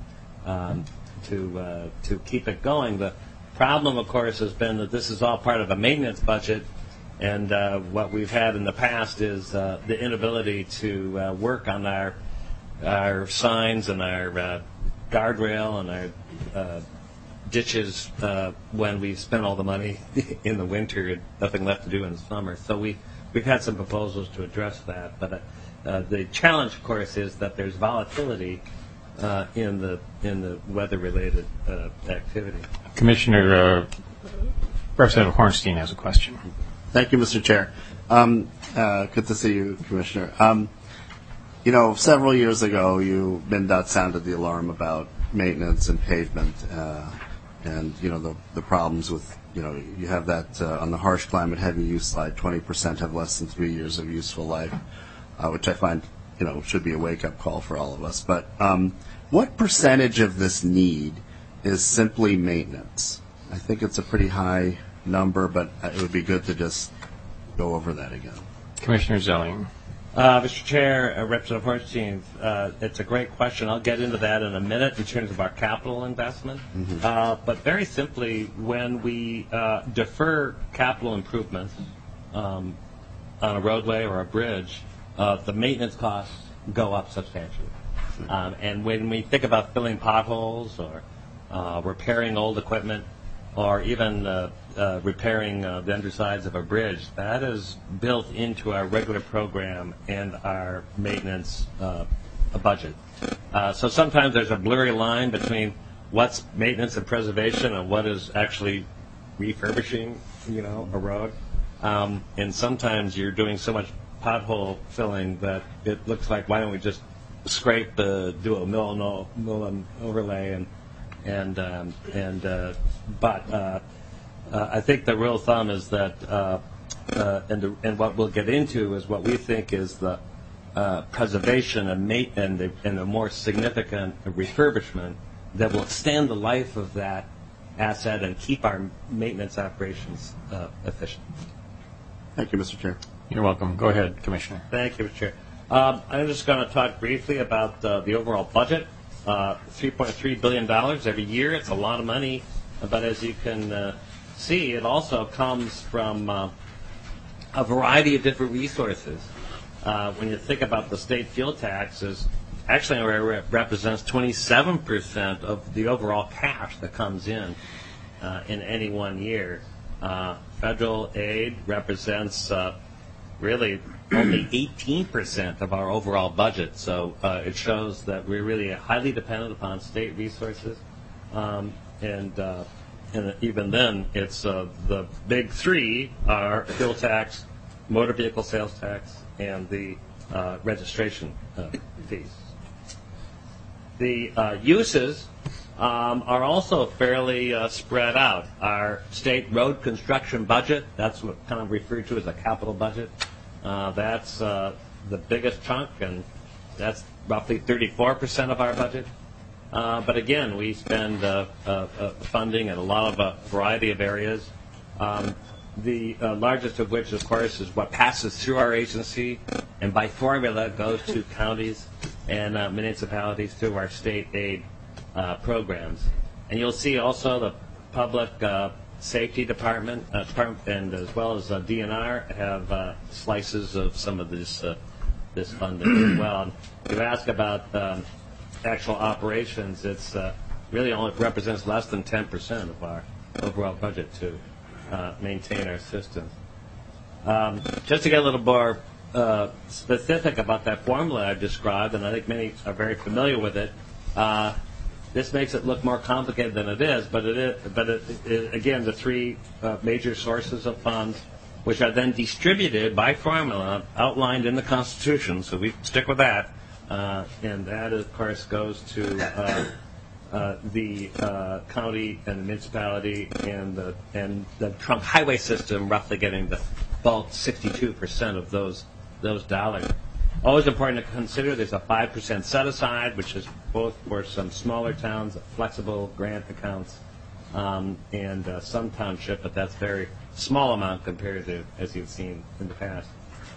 keep it going. The problem, of course, has been that this is all part of a maintenance budget, and what we've had in the past is the inability to work on our signs and our guardrail and our ditches when we spent all the money in the winter and nothing left to do in the summer. So we've had some proposals to address that, but the challenge, of course, is that there's volatility in the weather-related activity. Commissioner, Representative Hornstein has a question. Thank you, Mr. Chair. Good to see you, Commissioner. Several years ago, MnDOT sounded the alarm about maintenance and pavement, and the problems with you have that on the harsh climate heavy use slide. 20% have less than 3 years of useful life, which I find should be a wake-up call for all of us. But what percentage of this need is simply maintenance? I think it's a pretty high number, but it would be good to just go over that again. Commissioner Zelling. Mr. Chair, Representative Hornstein, it's a great question. I'll get into that in a minute in terms of our capital investment. But very simply, when we defer capital improvements on a roadway or a bridge, the maintenance costs go up substantially. And when we think about filling potholes or repairing old equipment or even repairing the undersides of a bridge, that is built into our regular program and our maintenance budget. So sometimes there's a blurry line between what's maintenance and preservation and what is actually refurbishing, a road. And sometimes you're doing so much pothole filling that it looks like, why don't we just scrape, do a mill and overlay, but I think the rule of thumb is that, and what we'll get into is what we think is the preservation and a more significant refurbishment that will extend the life of that asset and keep our maintenance operations efficient. Thank you, Mr. Chair. You're welcome. Go ahead, Commissioner. Thank you, Mr. Chair. I'm just going to talk briefly about the overall budget. $3.3 billion every year. It's a lot of money, but as you can see, it also comes from a variety of different resources. When you think about the state fuel taxes, actually it represents 27% of the overall cash that comes in any one year. Federal aid represents really only 18% of our overall budget. So it shows that we're really highly dependent upon state resources. And even then, it's the big three are fuel tax, motor vehicle sales tax, and the registration fees. The uses are also fairly spread out. Our state road construction budget, that's what kind of referred to as a capital budget. That's the biggest chunk, and that's roughly 34% of our budget. But again, we spend funding in a lot of a variety of areas. The largest of which, of course, is what passes through our agency, and by formula goes to counties and municipalities through our state aid programs. And you'll see also the public safety department, and as well as DNR have slices of some of this funding as well. And you ask about actual operations, it's really only represents less than 10% of our overall budget to maintain our system. Just to get a little more specific about that formula I've described, and I think many are very familiar with it, this makes it look more complicated than it is, but again, the three major sources of funds, which are then distributed by formula outlined in the Constitution, so we stick with that, and that, of course, goes to the county and the municipality and the trunk highway system, roughly getting the bulk 62% of those dollars. Always important to consider there's a 5% set aside, which is both for some smaller towns, flexible grant accounts, and some township, but that's a very small amount compared to, as you've seen in the past,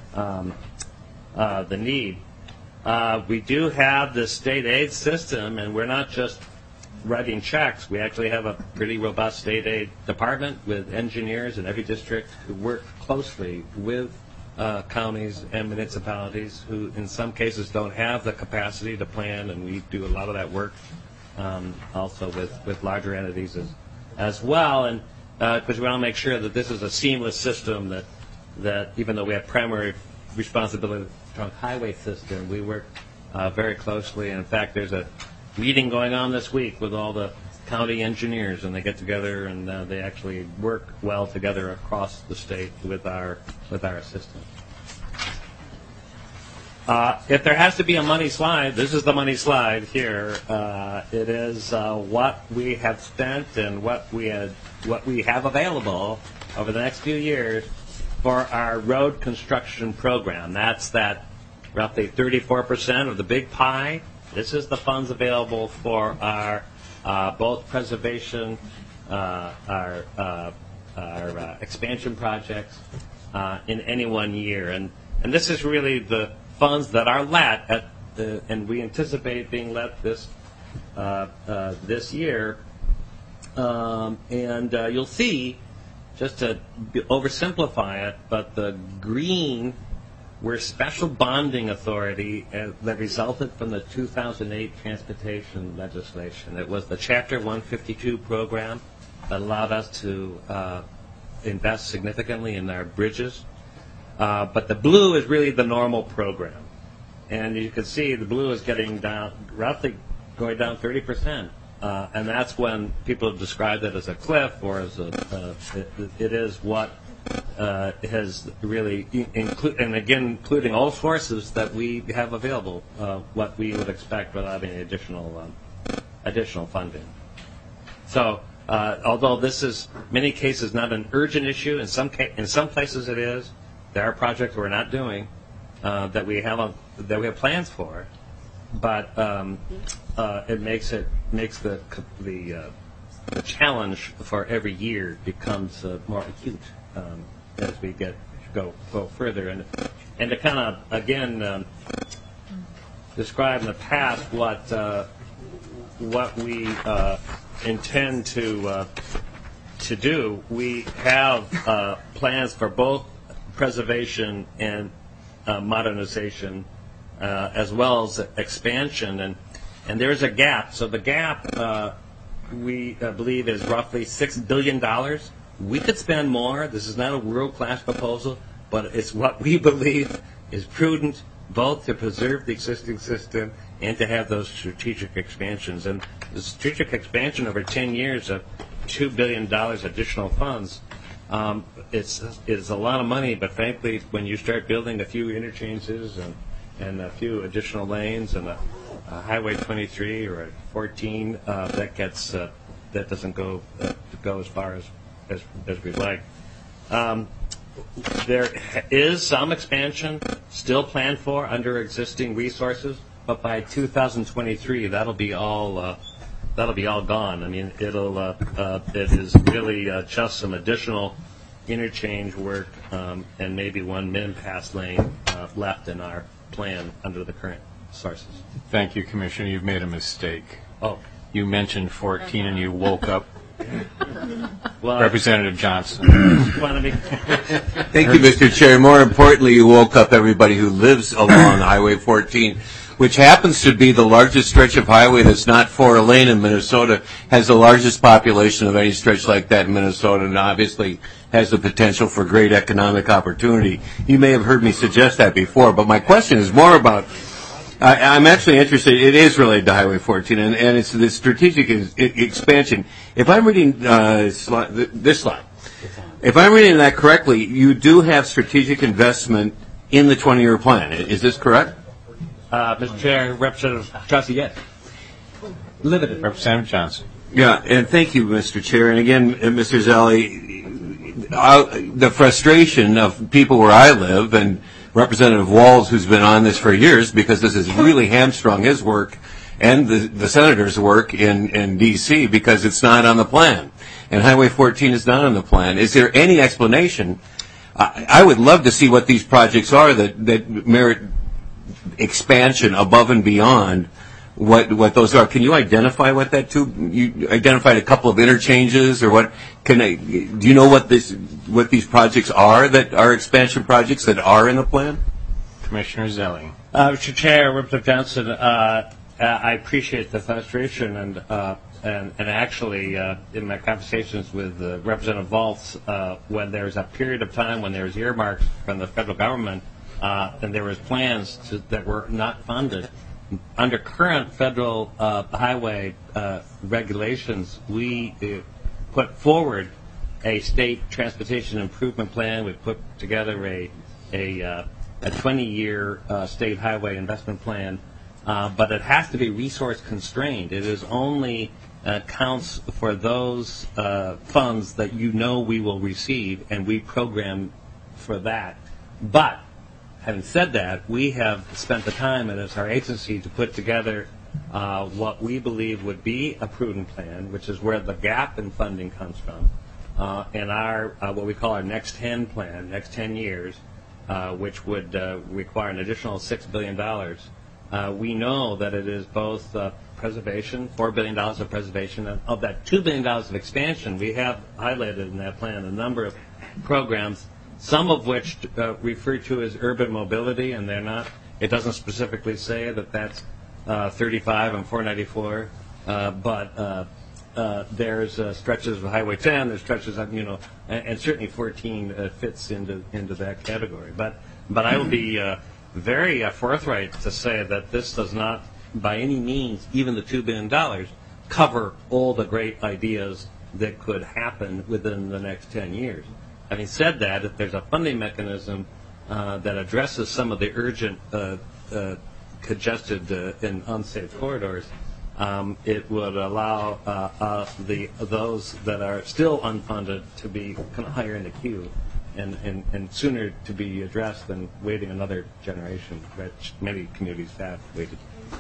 the need. We do have the state aid system, and we're not just writing checks. We actually have a pretty robust state aid department with engineers in every district who work closely with counties and municipalities who in some cases don't have the capacity to plan, and we do a lot of that work also with larger entities as well, and because we want to make sure that this is a seamless system that even though we have primary responsibility for the trunk highway system, we work very closely. And in fact, there's a meeting going on this week with all the county engineers, and they get together and they actually work well together across the state with our system. If there has to be a money slide, this is the money slide here. It is what we have spent and what we have available over the next few years for our road construction program. That's that roughly 34% of the big pie. This is the funds available for our both preservation, our expansion projects in any one year, and this is really the funds that are let and we anticipate being let this year. And you'll see, just to oversimplify it, but the green were special bonding authority that resulted from the 2008 transportation legislation. It was the Chapter 152 program that allowed us to invest significantly in our bridges. But the blue is really the normal program. And you can see the blue is getting down, roughly going down 30%. And that's when people have described it as a cliff, or as it is what has really, including all sources that we have available, what we would expect without any additional funding. So, although this is many cases not an urgent issue, in some places it is. There are projects we're not doing that we have plans for, but it makes the challenge for every year becomes more acute as we go further, and to kind of again describe in the past what we intend to do. We have plans for both preservation and modernization, as well as expansion, and there's a gap. So the gap we believe is roughly $6 billion. We could spend more. This is not a world-class proposal, but it's what we believe is prudent, both to preserve the existing system and to have those strategic expansions. And the strategic expansion over 10 years of $2 billion additional funds, it's a lot of money, but frankly, when you start building a few interchanges and a few additional lanes and a Highway 23 or a 14, that doesn't go as far as we'd like. There is some expansion still planned for under existing resources, but by 2023, that'll be all gone. I mean, it is really just some additional interchange work and maybe one min-pass lane left in our plan under the current sources. Thank you, Commissioner. You've made a mistake. Oh. You mentioned 14 and you woke up. Well, Representative Johnson. Thank you, Mr. Chair. More importantly, you woke up everybody who lives along Highway 14, which happens to be the largest stretch of highway that's not 4-lane in Minnesota, has the largest population of any stretch like that in Minnesota, and obviously has the potential for great economic opportunity. You may have heard me suggest that before, but my question is more about, I'm actually interested, it is related to Highway 14, and it's the strategic expansion. If I'm reading this slide, if I'm reading that correctly, you do have strategic investment in the 20-year plan. Is this correct? Mr. Chair, Representative Johnson, yes. Limited. Representative Johnson. Yeah, and thank you, Mr. Chair. And again, Mr. Zelli, the frustration of people where I live, and Representative Walz, who's been on this for years, because this has really hamstrung his work and the senator's work in D.C. because it's not on the plan. And Highway 14 is not on the plan. Is there any explanation? I would love to see what these projects are that merit expansion above and beyond what those are. Can you identify what that you identified a couple of interchanges, or what? Do you know what these projects are that are expansion projects that are in the plan? Commissioner Zelli. Mr. Chair, Representative Johnson, I appreciate the frustration, and actually in my conversations with Representative Walz, when there's a period of time when there's earmarks from the federal government, and there was plans that were not funded. Under current federal highway regulations, we put forward a state transportation improvement plan. We put together a 20-year state highway investment plan, but it has to be resource constrained. It is only counts for those funds that we will receive, and we program for that. But having said that, we have spent the time, and it's our agency, to put together what we believe would be a prudent plan, which is where the gap in funding comes from, and our what we call our Next 10 plan, next 10 years, which would require an additional $6 billion. We know that it is both preservation, $4 billion of preservation, and of that $2 billion of expansion, we have highlighted in that plan a number of programs, some of which refer to as urban mobility, and they're not. It doesn't specifically say that that's 35 and 494, but there's stretches of Highway 10, there's stretches of, and certainly 14 fits into that category. But I will be very forthright to say that this does not, by any means, even the $2 billion, cover all the great ideas that could happen within the next 10 years. Having said that, if there's a funding mechanism that addresses some of the urgent, congested, and unsafe corridors, it would allow those that are still unfunded to be kind of higher in the queue and sooner to be addressed than waiting another generation, which many communities have waited.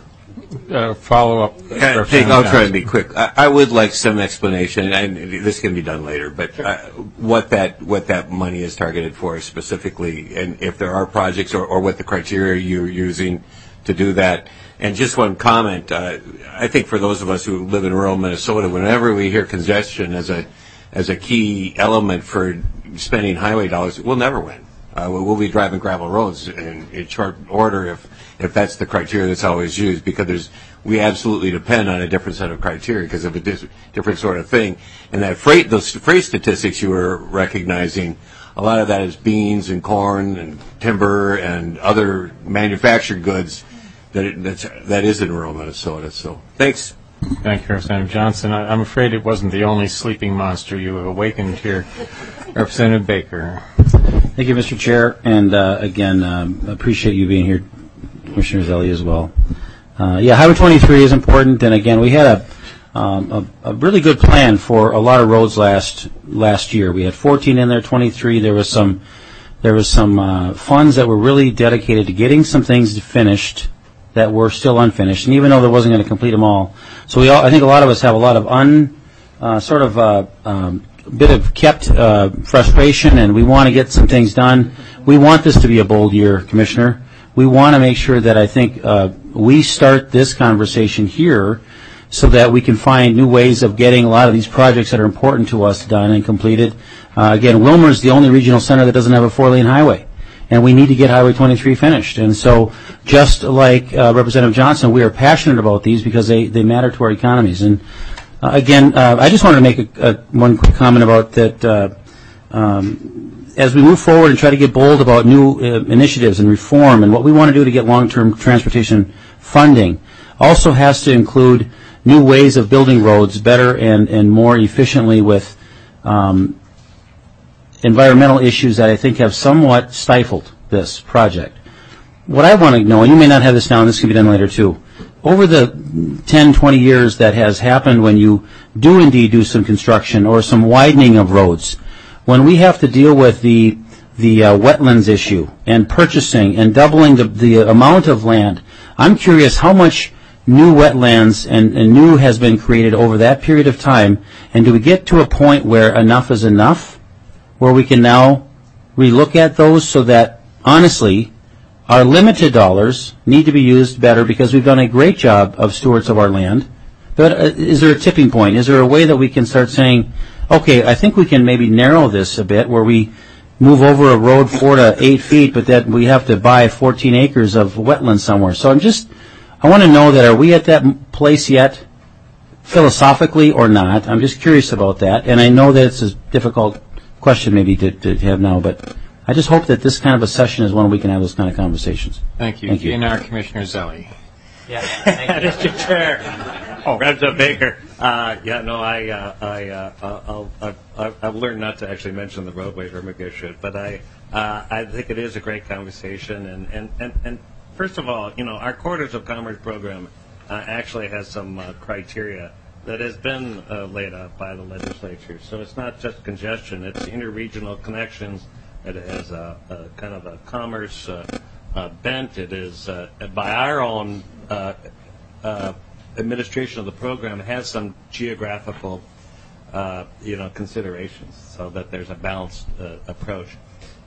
Follow up. I'll try to be quick. I would like some explanation, and this can be done later, but what that money is targeted for specifically, and if there are projects or what the criteria you're using to do that. And just one comment, I think for those of us who live in rural Minnesota, whenever we hear congestion as a key element for spending highway dollars, we'll never win. We'll be driving gravel roads in short order if that's the criteria that's always used, because we absolutely depend on a different set of criteria because of a different sort of thing. And those freight statistics you were recognizing, a lot of that is beans and corn and timber and other manufactured goods that is in rural Minnesota. So thanks. Thank you, Representative Johnson. I'm afraid it wasn't the only sleeping monster you have awakened here. Representative Baker. Thank you, Mr. Chair, and again, appreciate you being here, Commissioner Zelli, as well. Highway 23 is important, and again, we had a really good plan for a lot of roads last year. We had 14 in there, 23. There was some funds that were really dedicated to getting some things finished that were still unfinished, and even though there wasn't going to complete them all, so I think a lot of us have a lot of bit of kept frustration, and we want to get some things done. We want this to be a bold year, Commissioner. We want to make sure that I think we start this conversation here so that we can find new ways of getting a lot of these projects that are important to us done and completed. Again, Wilmer is the only regional center that doesn't have a 4-lane highway, and we need to get Highway 23 finished. And so just like Representative Johnson, we are passionate about these because they matter to our economies. And again, I just wanted to make one quick comment about that. As we move forward and try to get bold about new initiatives and reform and what we want to do to get long-term transportation funding, also has to include new ways of building roads better and more efficiently with environmental issues that I think have somewhat stifled this project. What I want to know, and you may not have this now, and this can be done later too, over the 10, 20 years that has happened when you do indeed do some construction or some widening of roads, when we have to deal with the wetlands issue and purchasing and doubling the amount of land, I'm curious how much new wetlands and new has been created over that period of time, and do we get to a point where enough is enough, where we can now relook at those so that, honestly, our limited dollars need to be used better because we've done a great job of stewards of our land. But is there a tipping point? Is there a way that we can start saying, okay, I think we can maybe narrow this a bit where we move over a road 4 to 8 feet, but that we have to buy 14 acres of wetland somewhere. So I want to know that, are we at that place yet, philosophically or not? I'm just curious about that. And I know that it's a difficult question maybe to have now, but I just hope that this kind of a session is one we can have those kind of conversations. Thank you. Thank you. DNR Commissioner Zelli. Yeah, Mr. Chair. Representative Baker. I've learned not to actually mention the roadway, or maybe I should, but I think it is a great conversation. And first of all, our Corridors of Commerce program actually has some criteria that has been laid out by the legislature. So it's not just congestion; it's interregional connections. It has a kind of a commerce bent. It is by our own administration of the program has some geographical considerations, so that there's a balanced approach.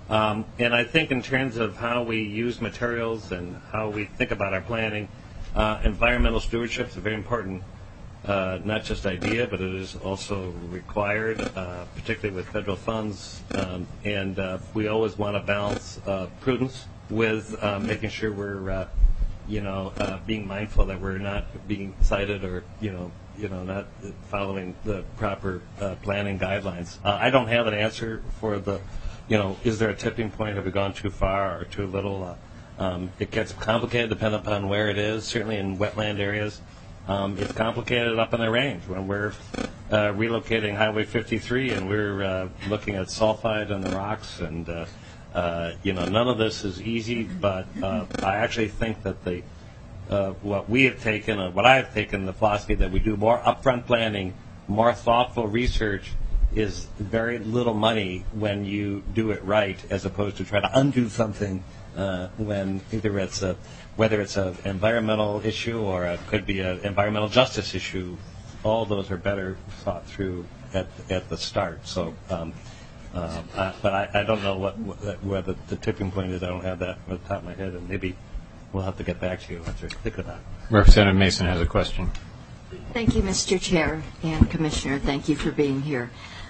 And I think in terms of how we use materials and how we think about our planning, environmental stewardship is a very important, not just idea, but it is also required, particularly with federal funds. And we always want to balance prudence with making sure we're, being mindful that we're not being cited or, not following the proper planning guidelines. I don't have an answer for the, is there a tipping point? Have we gone too far or too little? It gets complicated depending upon where it is. Certainly in wetland areas, it's complicated up in the range when we're relocating Highway 53 and we're looking at sulfide on the rocks. And, none of this is easy, but I actually think that what we have taken, or what I have taken, the philosophy that we do more upfront planning, more thoughtful research, is very little money when you do it right, as opposed to try to undo something when whether it's an environmental issue or it could be an environmental justice issue. All those are better thought through at the start. So, but I don't know where the tipping point is. I don't have that at the top of my head, and maybe we'll have to get back to you after think of that. Representative Mason has a question. Thank you, Mr. Chair and Commissioner. Thank you for being here.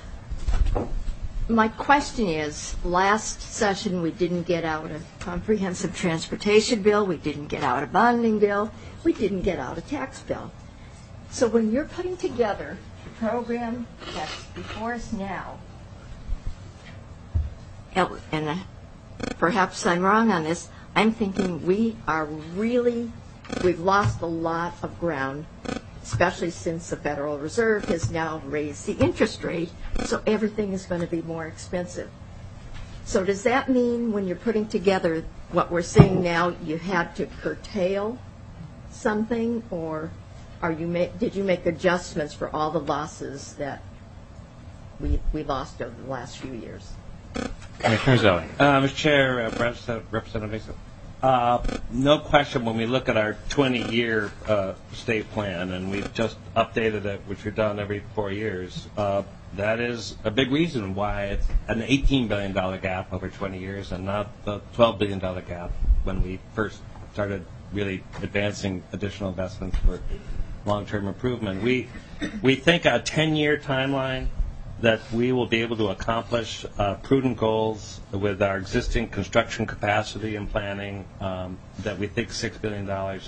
My question is, last session we didn't get out a comprehensive transportation bill, we didn't get out a bonding bill, we didn't get out a tax bill. So when you're putting together the program that's before us now, and perhaps I'm wrong on this, I'm thinking we've lost a lot of ground, especially since the Federal Reserve has now raised the interest rate, so everything is going to be more expensive. So does that mean when you're putting together what we're seeing now, you had to curtail something, or did you make adjustments for all the losses that we lost over the last few years? Commissioner Zelle. Mr. Chair, Representative Mason. No question, when we look at our 20-year state plan, and we've just updated it, which we've done every 4 years, that is a big reason why it's an $18 billion gap over 20 years and not the $12 billion gap when we first started really advancing additional investments for long-term improvement. We think a 10-year timeline that we will be able to accomplish prudent goals with our existing construction capacity and planning, that we think $6 billion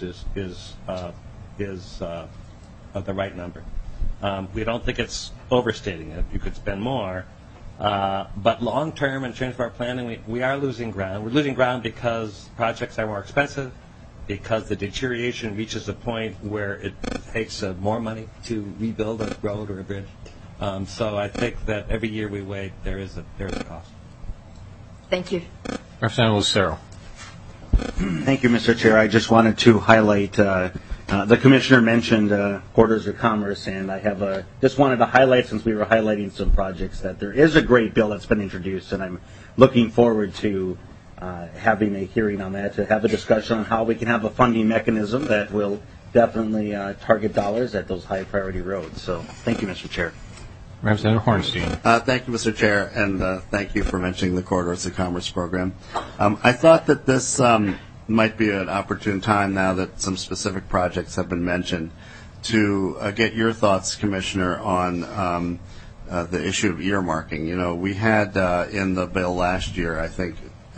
is the right number. We don't think it's overstating it. You could spend more. But long term, in terms of our planning, we are losing ground. We're losing ground because projects are more expensive, because the deterioration reaches a point where it takes more money to rebuild a road or a bridge. So I think that every year we wait, there is a cost. Thank you. Representative Lucero. Thank you, Mr. Chair. I just wanted to highlight, the Commissioner mentioned Corridors of Commerce, and I have just wanted to highlight, since we were highlighting some projects, that there is a great bill that's been introduced, and I'm looking forward to having a hearing on that, to have a discussion on how we can have a funding mechanism that will definitely target dollars at those high priority roads. So thank you, Mr. Chair. Representative Hornstein. Thank you, Mr. Chair, and thank you for mentioning the Corridors of Commerce program. I thought that this might be an opportune time, now that some specific projects have been mentioned, to get your thoughts, Commissioner, on the issue of earmarking. You know, we had in the bill last year, I think,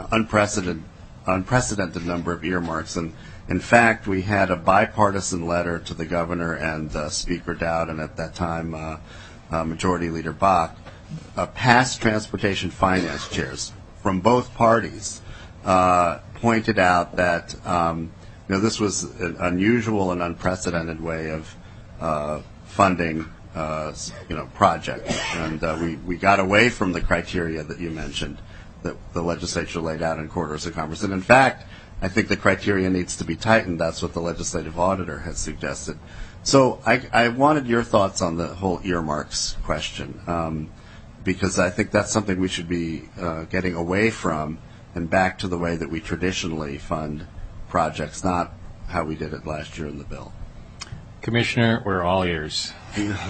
unprecedented number of earmarks, and in fact, we had a bipartisan letter to the governor and Speaker Dowd, and at that time, Majority Leader Bach, past transportation finance chairs from both parties pointed out that this was an unusual and unprecedented way of funding projects, and we got away from the criteria that you mentioned that the legislature laid out in Corridors of Commerce. And in fact, I think the criteria needs to be tightened. That's what the legislative auditor has suggested. So I wanted your thoughts on the whole earmarks question, because I think that's something we should be getting away from and back to the way that we traditionally fund projects, not how we did it last year in the bill. Commissioner, we're all ears.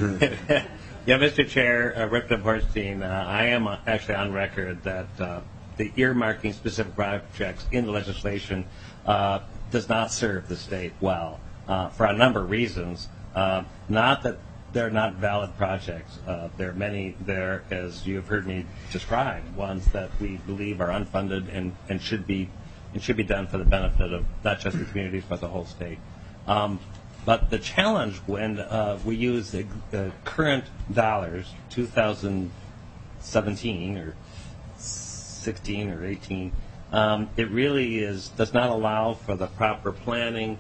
Yeah, Mr. Chair, Representative Hornstein, I am actually on record that the earmarking specific projects in the legislation does not serve the state well for a number of reasons. Not that they're not valid projects. There are many there, as you have heard me describe, ones that we believe are unfunded and should be done for the benefit of not just the communities but the whole state. But the challenge when we use the current dollars, 2017 or 16 or 18, it really does not allow for the proper planning,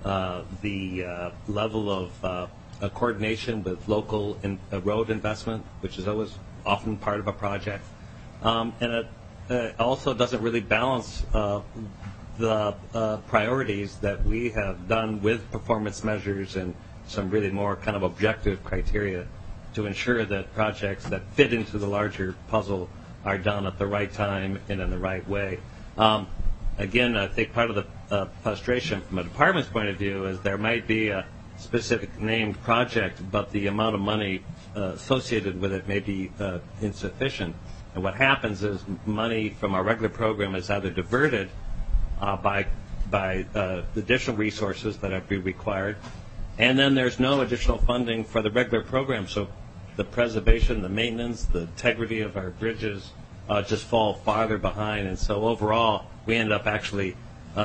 the level of coordination with local road investment, which is always often part of a project, and it also doesn't really balance the priorities that we have done with performance measures and some really more kind of objective criteria to ensure that projects that fit into the larger puzzle are done at the right time and in the right way. Again, I think part of the frustration from a department's point of view is there might be a specific named project, but the amount of money associated with it may be insufficient. And what happens is money from our regular program is either diverted by additional resources that are be required, and then there's no additional funding for the regular program. So the preservation, the maintenance, the integrity of our bridges just fall farther behind. And so overall, we end up actually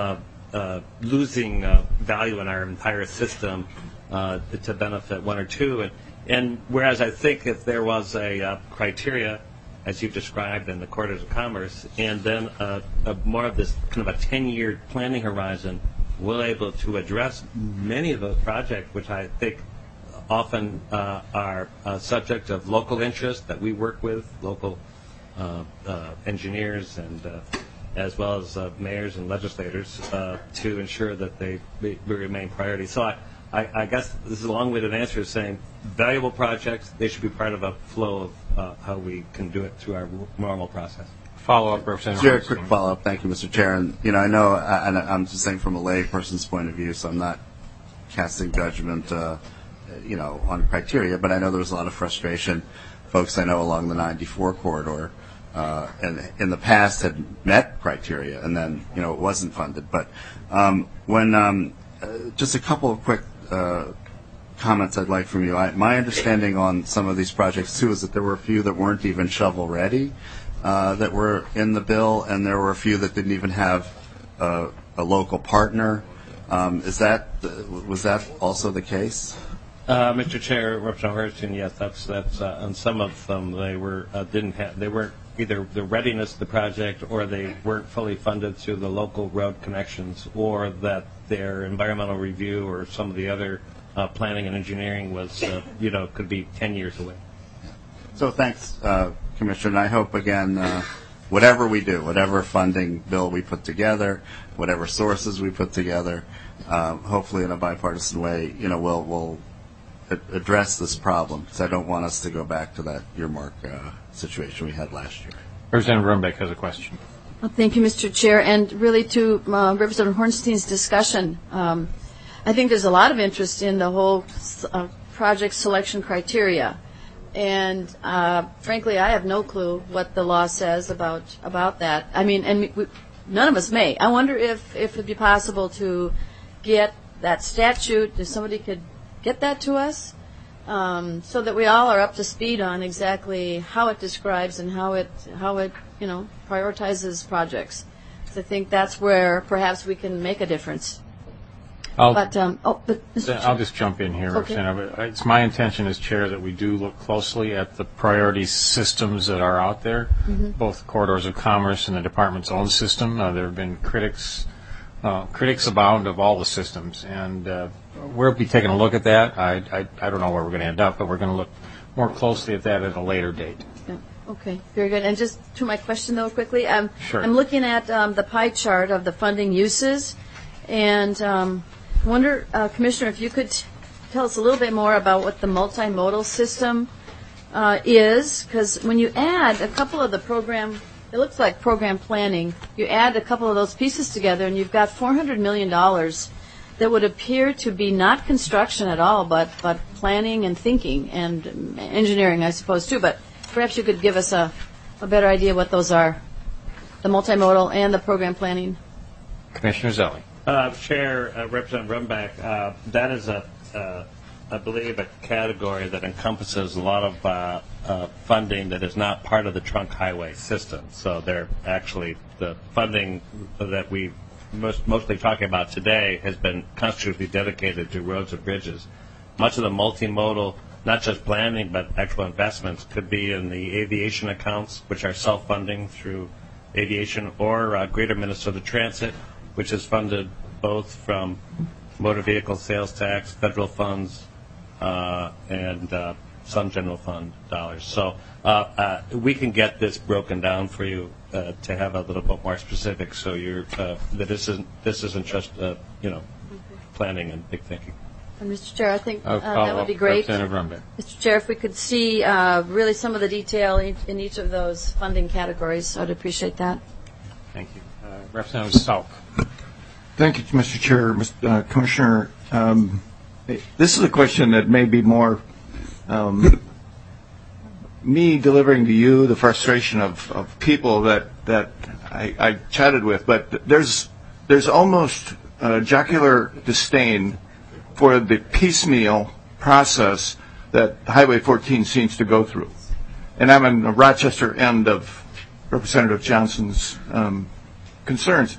losing value in our entire system to benefit one or two. And whereas I think if there was a criteria, as you've described in the Corridors of Commerce, and then more of this kind of a 10-year planning horizon, we're able to address many of those projects, which I think often are subject of local interest that we work with, local engineers and as well as mayors and legislators to ensure that they remain priorities. So I guess this is a long-winded answer saying valuable projects, they should be part of a flow of how we can do it through our normal process. Follow-up, Representative. Sure, quick follow-up. Thank you, Mr. Chair. And, I know, and I'm just saying from a lay person's point of view, so I'm not casting judgment, on criteria, but I know there was a lot of frustration. Folks I know along the 94 corridor and in the past had met criteria, and then, it wasn't funded. But when just a couple of quick comments I'd like from you. My understanding on some of these projects, too, is that there were a few that weren't even shovel-ready that were in the bill, and there were a few that didn't even have a local partner. Was that also the case? Mr. Chair, Representative Hurricane, yes, that's on some of them they weren't either the readiness of the project or they weren't fully funded through the local road connections, or that their environmental review or some of the other planning and engineering was could be 10 years away. So thanks, Commissioner, and I hope again whatever we do, whatever funding bill we put together, whatever sources we put together, hopefully in a bipartisan way, we'll address this problem, because I don't want us to go back to that earmark situation we had last year. Representative Runbeck has a question. Well, thank you, Mr. Chair. And really to Representative Hornstein's discussion, I think there's a lot of interest in the whole project selection criteria. And frankly, I have no clue what the law says about that. I mean, and none of us may. I wonder if it would be possible to get that statute, if somebody could get that to us, so that we all are up to speed on exactly how it describes and how it prioritizes projects. So I think that's where perhaps we can make a difference. I'll just jump in here. Okay. It's my intention as chair that we do look closely at the priority systems that are out there, both Corridors of Commerce and the department's own system. There have been critics abound of all the systems, and we'll be taking a look at that. I don't know where we're going to end up, but we're going to look more closely at that at a later date. Yeah. Okay, very good. And just to my question, though, quickly, sure. I'm looking at the pie chart of the funding uses, and I wonder, Commissioner, if you could tell us a little bit more about what the multimodal system is, because when you add a couple of the program, it looks like program planning, you add a couple of those pieces together, and you've got $400 million that would appear to be not construction at all, but planning and thinking and engineering, I suppose, too. But perhaps you could give us a better idea what those are. the multimodal and the program planning. Commissioner Zelli. Chair, Representative Rumback, that is I believe, a category that encompasses a lot of funding that is not part of the trunk highway system. So they're actually, the funding that we mostly talking about today has been constitutionally dedicated to roads and bridges. Much of the multimodal, not just planning, but actual investments could be in the aviation accounts, which are self-funding through aviation, or Greater Minnesota Transit, which is funded both from motor vehicle sales tax, federal funds, and some general fund dollars. So we can get this broken down for you to have a little bit more specific, so you're that this isn't just planning and big thinking. And Mr. Chair, I think that would be great. Mr. Chair, if we could see really some of the detail in each of those funding categories, I'd appreciate that. Thank you. Representative Salk. Thank you, Mr. Chair. Commissioner, this is a question that may be more me delivering to you the frustration of people that I chatted with, but there's almost jocular disdain for the piecemeal process that Highway 14 seems to go through. And I'm on the Rochester end of Representative Johnson's concerns.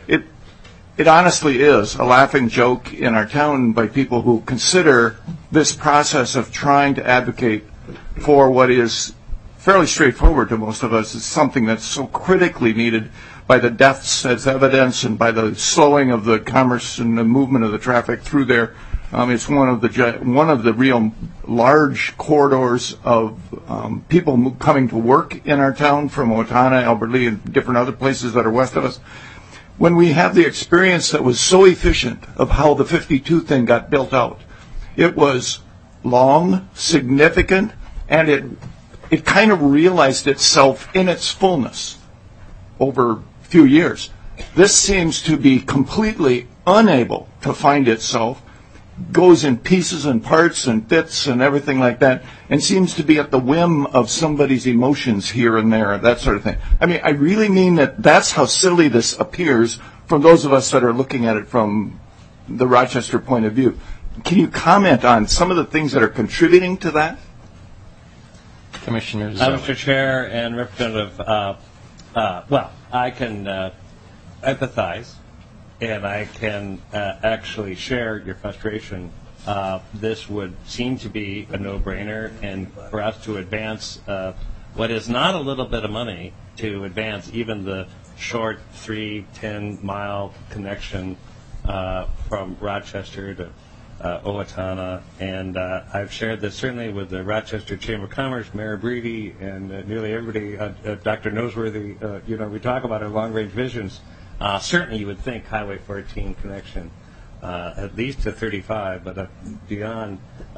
It honestly is a laughing joke in our town by people who consider this process of trying to advocate for what is fairly straightforward to most of us is something that's so critically needed by the deaths as evidence and by the slowing of the commerce and the movement of the traffic through there. It's one of the real large corridors of people coming to work in our town from Owatonna, Albert Lea, and different other places that are west of us. When we have the experience that was so efficient of how the 52 thing got built out, it was long, significant, and it kind of realized itself in its fullness over a few years. This seems to be completely unable to find itself, goes in pieces and parts and bits and everything like that, and seems to be at the whim of somebody's emotions here and there, that sort of thing. I mean, I really mean that's how silly this appears from those of us that are looking at it from the Rochester point of view. Can you comment on some of the things that are contributing to that? Commissioner Mr. Chair and Representative, well, I can empathize, and I can actually share your frustration. This would seem to be a no-brainer, and for us to advance what is not a little bit of money, to advance even the short 10-mile connection from Rochester to Owatonna, and I've shared this certainly with the Rochester Chamber of Commerce, Mayor Breedy, and nearly everybody, Dr. Noseworthy. We talk about our long-range visions. Certainly you would think Highway 14 connection, at least to 35, but beyond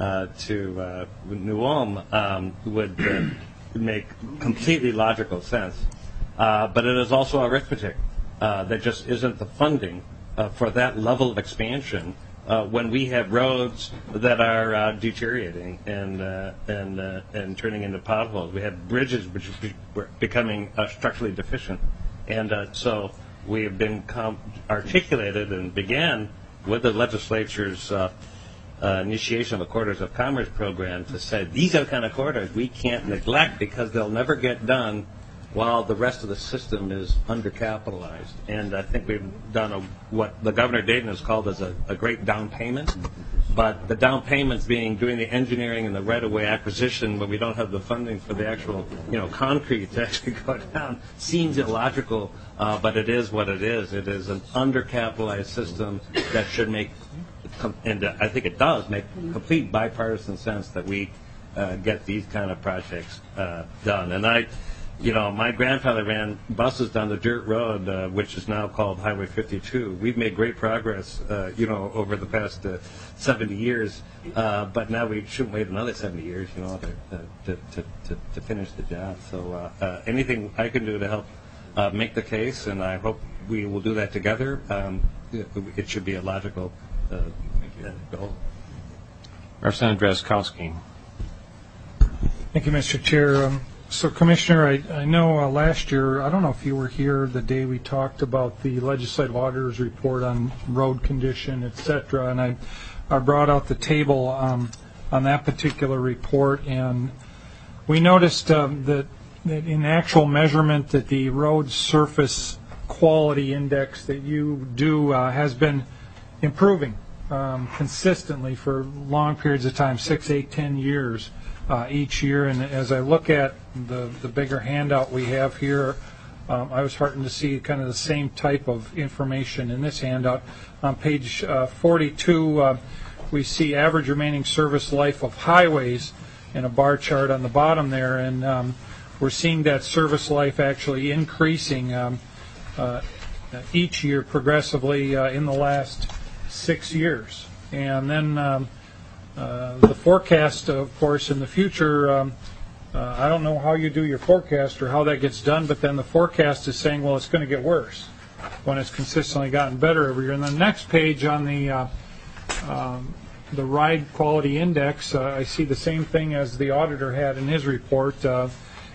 to New Ulm would make completely logical sense. But it is also arithmetic. There just isn't the funding for that level of expansion when we have roads that are deteriorating and turning into potholes. We have bridges which are becoming structurally deficient. And so we have been articulated and began with the legislature's initiation of a Corridors of Commerce program to say these are the kind of corridors we can't neglect because they'll never get done while the rest of the system is undercapitalized. And I think we've done what the Governor Dayton has called as a great down payment. But the down payments being doing the engineering and the right-of-way acquisition when we don't have the funding for the actual, concrete to actually go down seems illogical, but it is what it is. It is an undercapitalized system that should make, and I think it does, make complete bipartisan sense that we get these kind of projects done. And my grandfather ran buses down the dirt road, which is now called Highway 52. We've made great progress, over the past 70 years, but now we shouldn't wait another 70 years, to finish the job. So anything I can do to help make the case, and I hope we will do that together, it should be a logical goal. Representative Drazkowski. Thank you, Mr. Chair. So, Commissioner, I know last year, I don't know if you were here the day we talked about the legislative auditor's report on road condition, et cetera, and I brought out the table on that particular report, and we noticed that in actual measurement that the road surface quality index that you do has been improving consistently for long periods of time, 6, 8, 10 years. Each year, and as I look at the bigger handout we have here, I was heartened to see kind of the same type of information in this handout. On page 42, we see average remaining service life of highways in a bar chart on the bottom there, and we're seeing that service life actually increasing each year progressively in the last 6 years. And then the forecast, of course, in the future, I don't know how you do your forecast or how that gets done, but then the forecast is saying, well, it's going to get worse when it's consistently gotten better every year. And the next page on the ride quality index, I see the same thing as the auditor had in his report, that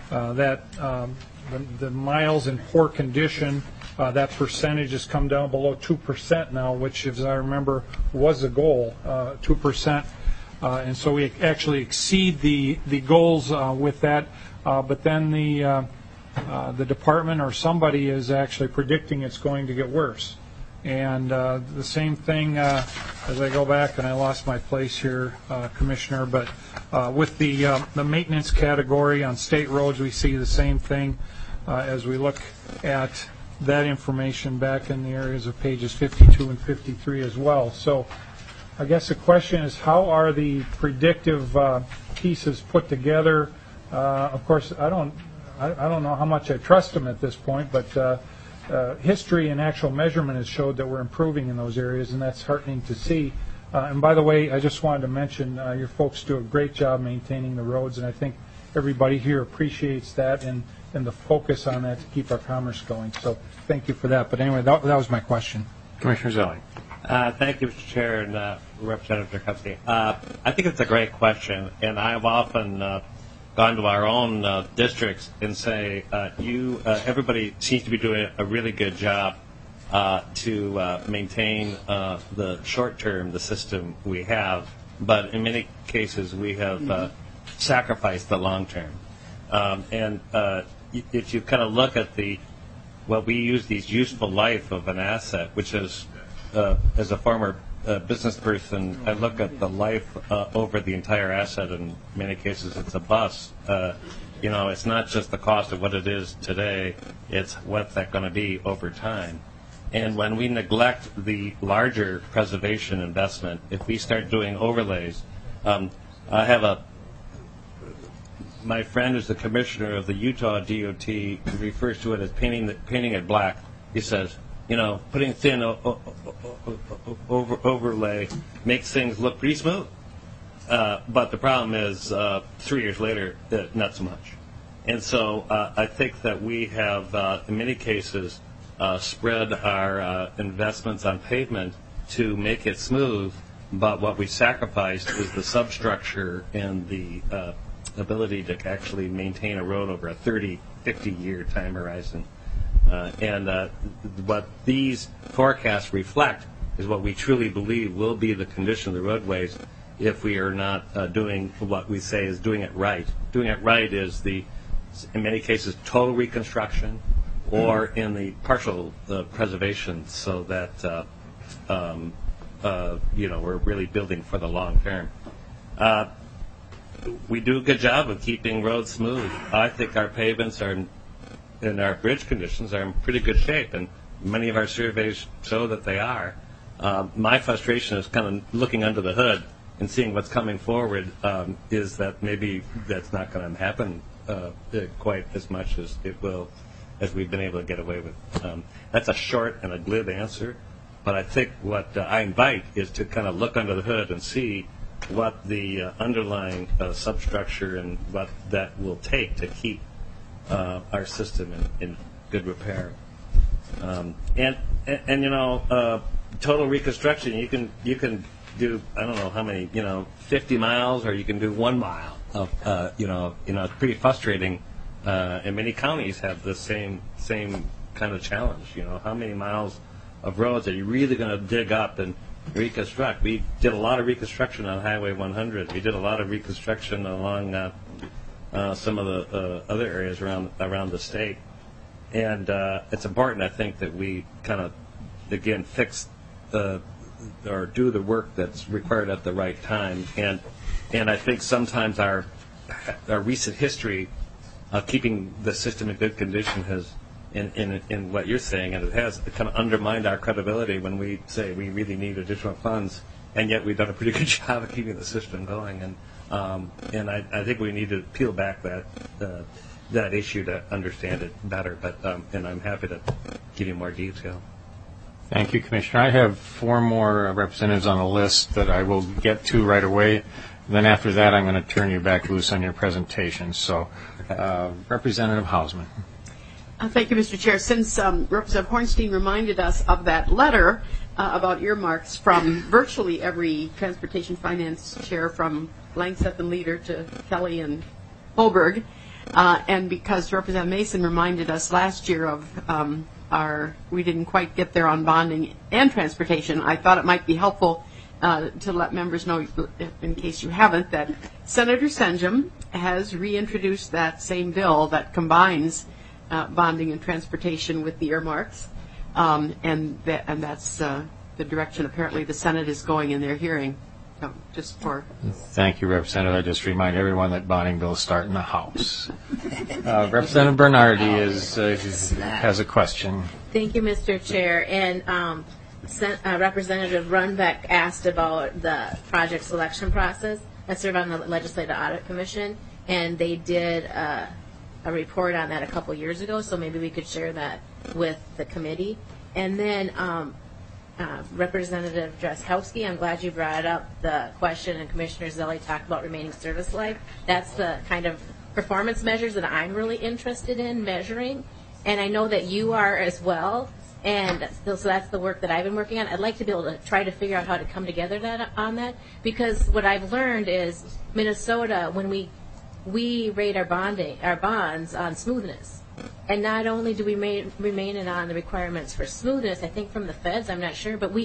the miles in poor condition, that percentage has come down below 2% now, which, as I remember, was a goal, 2%. And so we actually exceed the goals with that, but then the department or somebody is actually predicting it's going to get worse. And the same thing as I go back, and I lost my place here, Commissioner, but with the maintenance category on state roads, we see the same thing as we look at that information back in the areas of pages 52 and 53 as well. So I guess the question is, how are the predictive pieces put together? Of course, I don't know how much I trust them at this point, but history and actual measurement has showed that we're improving in those areas, and that's heartening to see. And by the way, I just wanted to mention your folks do a great job maintaining the roads, and I think everybody here appreciates that and the focus on that to keep our commerce going. So thank you for that. But anyway, that was my question. Commissioner Zelli. Thank you, Mr. Chair and Representative Tchaikovsky. I think it's a great question, and I've often gone to our own districts and say, everybody seems to be doing a really good job to maintain the short term, the system we have, but in many cases we have sacrificed the long term. And if you kind of look at what we use these useful life of an asset, which is, as a former business person, I look at the life over the entire asset. In many cases, it's a bus. It's not just the cost of what it is today; it's what's that going to be over time. And when we neglect the larger preservation investment, if we start doing overlays, I have my friend who's the commissioner of the Utah DOT refers to it as painting it black. He says, putting thin overlay makes things look pretty smooth. But the problem is 3 years later, not so much. And so I think that we have, in many cases, spread our investments on pavement to make it smooth, but what we sacrificed is the substructure and the ability to actually maintain a road over a 30, 50-year time horizon. And what these forecasts reflect is what we truly believe will be the condition of the roadways if we are not doing what we say is doing it right. Doing it right is in many cases, total reconstruction, or in the partial preservation, so that we're really building for the long term. We do a good job of keeping roads smooth. I think our pavements and our bridge conditions are in pretty good shape, and many of our surveys show that they are. My frustration is kind of looking under the hood and seeing what's coming forward, is that maybe that's not going to happen quite as much as it will, as we've been able to get away with. That's a short and a glib answer, but I think what I invite is to kind of look under the hood and see what the underlying substructure and what that will take to keep our system in good repair. Total reconstruction, you can do, I don't know how many, 50 miles, or you can do 1 mile of, it's pretty frustrating and many counties have the same kind of challenge. How many miles of roads are you really going to dig up and reconstruct? We did a lot of reconstruction on Highway 100. We did a lot of reconstruction along some of the other areas around the state. And it's important, I think, that we kind of, again, fix or do the work that's required at the right time. And I think sometimes our recent history of keeping the system in good condition has, in what you're saying, and it has kind of undermined our credibility when we say we really need additional funds, and yet we've done a pretty good job of keeping the system going. And I think we need to peel back that issue to understand it better. And I'm happy to give you more detail. Thank you, Commissioner. I have 4 more representatives on the list that I will get to right away. Then after that, I'm going to turn you back loose on your presentation. So, Representative Hausman. Thank you, Mr. Chair. Since Representative Hornstein reminded us of that letter about earmarks from virtually every transportation finance chair from Langseth and Leader to Kelly and Holberg, and because Representative Mason reminded us last year of we didn't quite get there on bonding and transportation, I thought it might be helpful to let members know, in case you haven't, that Senator Senjum has reintroduced that same bill that combines bonding and transportation with the earmarks, and that's the direction apparently the Senate is going in their hearing. Just for Thank you, Representative. I just remind everyone that bonding bills start in the House. Representative Bernardi has a question. Thank you, Mr. Chair. And Representative Runbeck asked about the project selection process. I serve on the Legislative Audit Commission, and they did a report on that a couple years ago, so maybe we could share that with the committee. And then Representative Drazkowski, I'm glad you brought up the question, and Commissioner Zelle talked about remaining service life. That's the kind of performance measures that I'm really interested in measuring, and I know that you are as well. And so that's the work that I've been working on. I'd like to be able to try to figure out how to come together on that, because what I've learned is Minnesota, when we rate our bonds on smoothness. And not only do we remain in on the requirements for smoothness, I think from the feds, I'm not sure, but we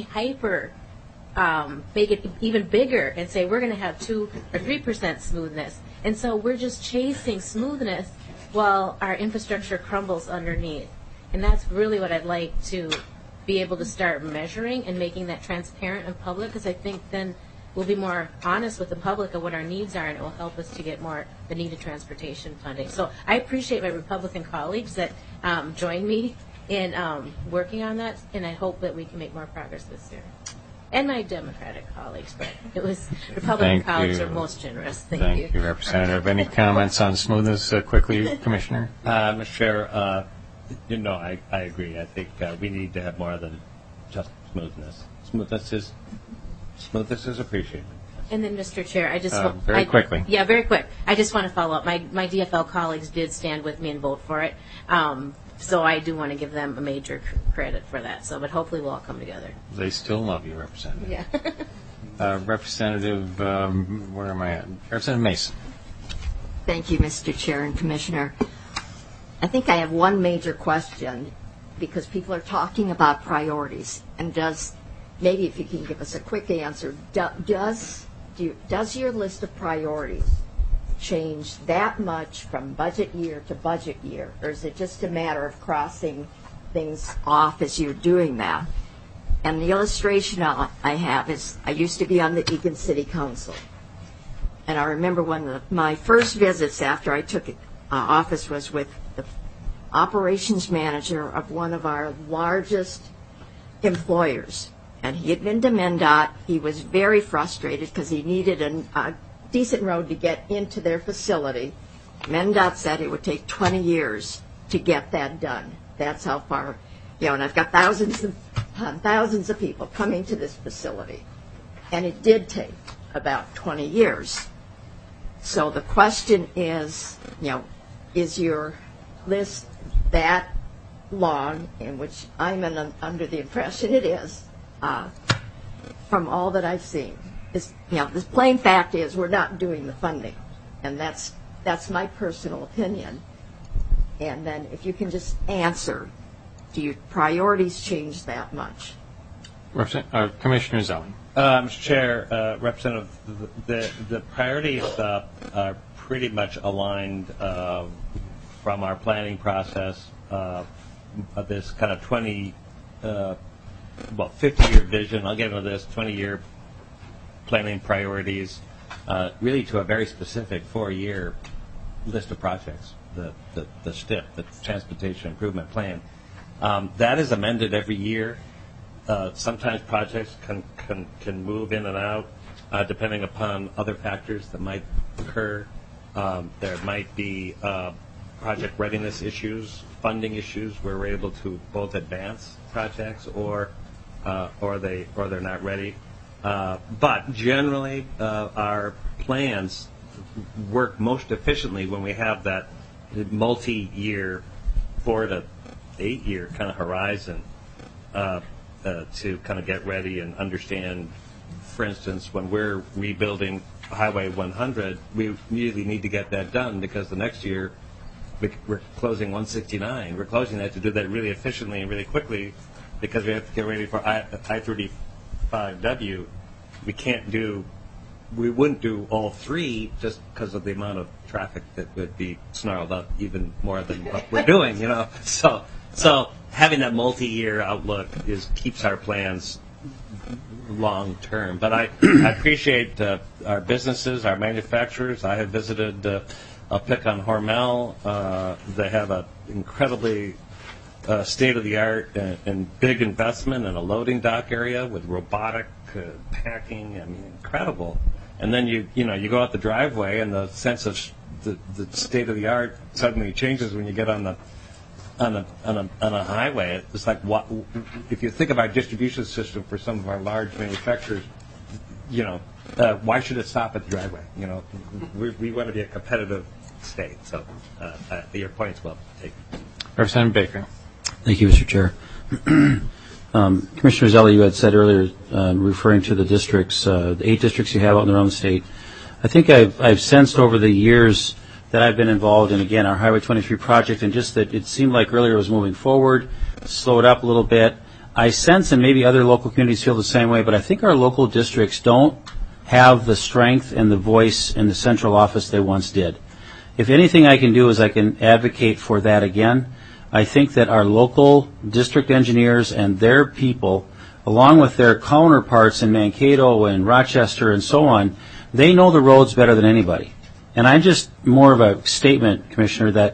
make it even bigger and say we're going to have 2 or 3% smoothness. And so we're just chasing smoothness while our infrastructure crumbles underneath. And that's really what I'd like to be able to start measuring and making that transparent and public, because I think then we'll be more honest with the public of what our needs are, and it will help us to get more the needed transportation funding. So I appreciate my Republican colleagues that joined me in working on that, and I hope that we can make more progress this year. And my Democratic colleagues, but it was Republican colleagues are most generous. Thank you, Representative. Any comments on smoothness quickly, Commissioner? Mr. Chair, I agree. I think we need to have more than just smoothness. Smoothness is appreciated. And then, Mr. Chair, I just very quickly. Yeah, very quick. I just want to follow up. My DFL colleagues did stand with me and vote for it, so I do want to give them a major credit for that. But hopefully we'll all come together. They still love you, Representative. Yeah. Representative, where am I at? Representative Mason. Thank you, Mr. Chair and Commissioner. I think I have one major question, because people are talking about priorities, and maybe if you can give us a quick answer, does your list of priorities change that much from budget year to budget year, or is it just a matter of crossing things off as you're doing that? And the illustration I have is I used to be on the Eagan City Council, and I remember one of my first visits after I took office was with the operations manager of one of our largest employers. And he had been to MnDOT. He was very frustrated because he needed a decent road to get into their facility. MnDOT said it would take 20 years to get that done. That's how far, and I've got thousands of people coming to this facility. And it did take about 20 years. So the question is, is your list that long, in which I'm under the impression it is, from all that I've seen. The plain fact is we're not doing the funding, and that's my personal opinion. And then if you can just answer, do your priorities change that much? Commissioner Zellin. Mr. Chair, Representative, the priorities are pretty much aligned from our planning process. This kind of 50-year vision, I'll get into this, 20-year planning priorities, really to a very specific 4-year list of projects, the STIP, the Transportation Improvement Plan. That is amended every year. Sometimes projects can move in and out depending upon other factors that might occur. There might be project readiness issues, funding issues, where we're able to both advance projects or they're not ready. But generally, our plans work most efficiently when we have that multi-year, 4 to 8 year kind of horizon to kind of get ready and understand. For instance, when we're rebuilding Highway 100, we really need to get that done because the next year we're closing 169. We're closing that to do that really efficiently and really quickly because we have to get ready for I-35W. We wouldn't do all 3 just because of the amount of traffic that would be snarled up even more than what we're doing, you know. So having that multi-year outlook keeps our plans long term. But I appreciate our businesses, our manufacturers. I have visited Pick on Hormel. They have an incredibly state-of-the-art and big investment in a loading dock area with robotic packing. I mean, incredible. And then you go out the driveway, and the sense of the state-of-the-art suddenly changes when you get on a highway. It's like, what if you think of our distribution system for some of our large manufacturers? Why should it stop at the driveway? We want to be a competitive state. So your point's well taken. Representative Baker. Thank you, Mr. Chair. Commissioner Zelli, you had said earlier, referring to the districts, the 8 districts you have out in their own state. I think I've sensed over the years that I've been involved in, again, our Highway 23 project, and just that it seemed like earlier it was moving forward, slowed up a little bit. I sense, and maybe other local communities feel the same way, but I think our local districts don't have the strength and the voice in the central office they once did. If anything I can do is I can advocate for that again. I think that our local district engineers and their people, along with their counterparts in Mankato and Rochester and so on, they know the roads better than anybody. And I'm just more of a statement, Commissioner,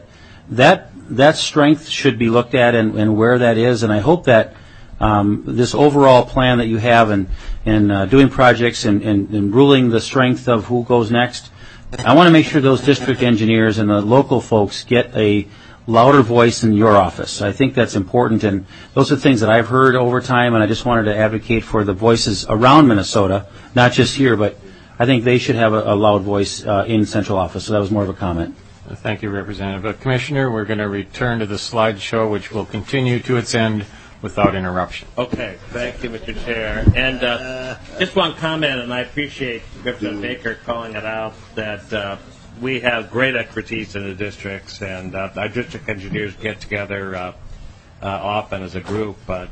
that strength should be looked at and where that is. And I hope that this overall plan that you have in doing projects and ruling the strength of who goes next, I want to make sure those district engineers and the local folks get a louder voice in your office. I think that's important, and those are things that I've heard over time, and I just wanted to advocate for the voices around Minnesota, not just here, but I think they should have a loud voice in central office. So that was more of a comment. Thank you, Representative. Commissioner, we're going to return to the slideshow, which will continue to its end without interruption. Okay. Thank you, Mr. Chair. And just one comment, and I appreciate Representative Baker calling it out, that we have great expertise in the districts, and our district engineers get together often as a group, but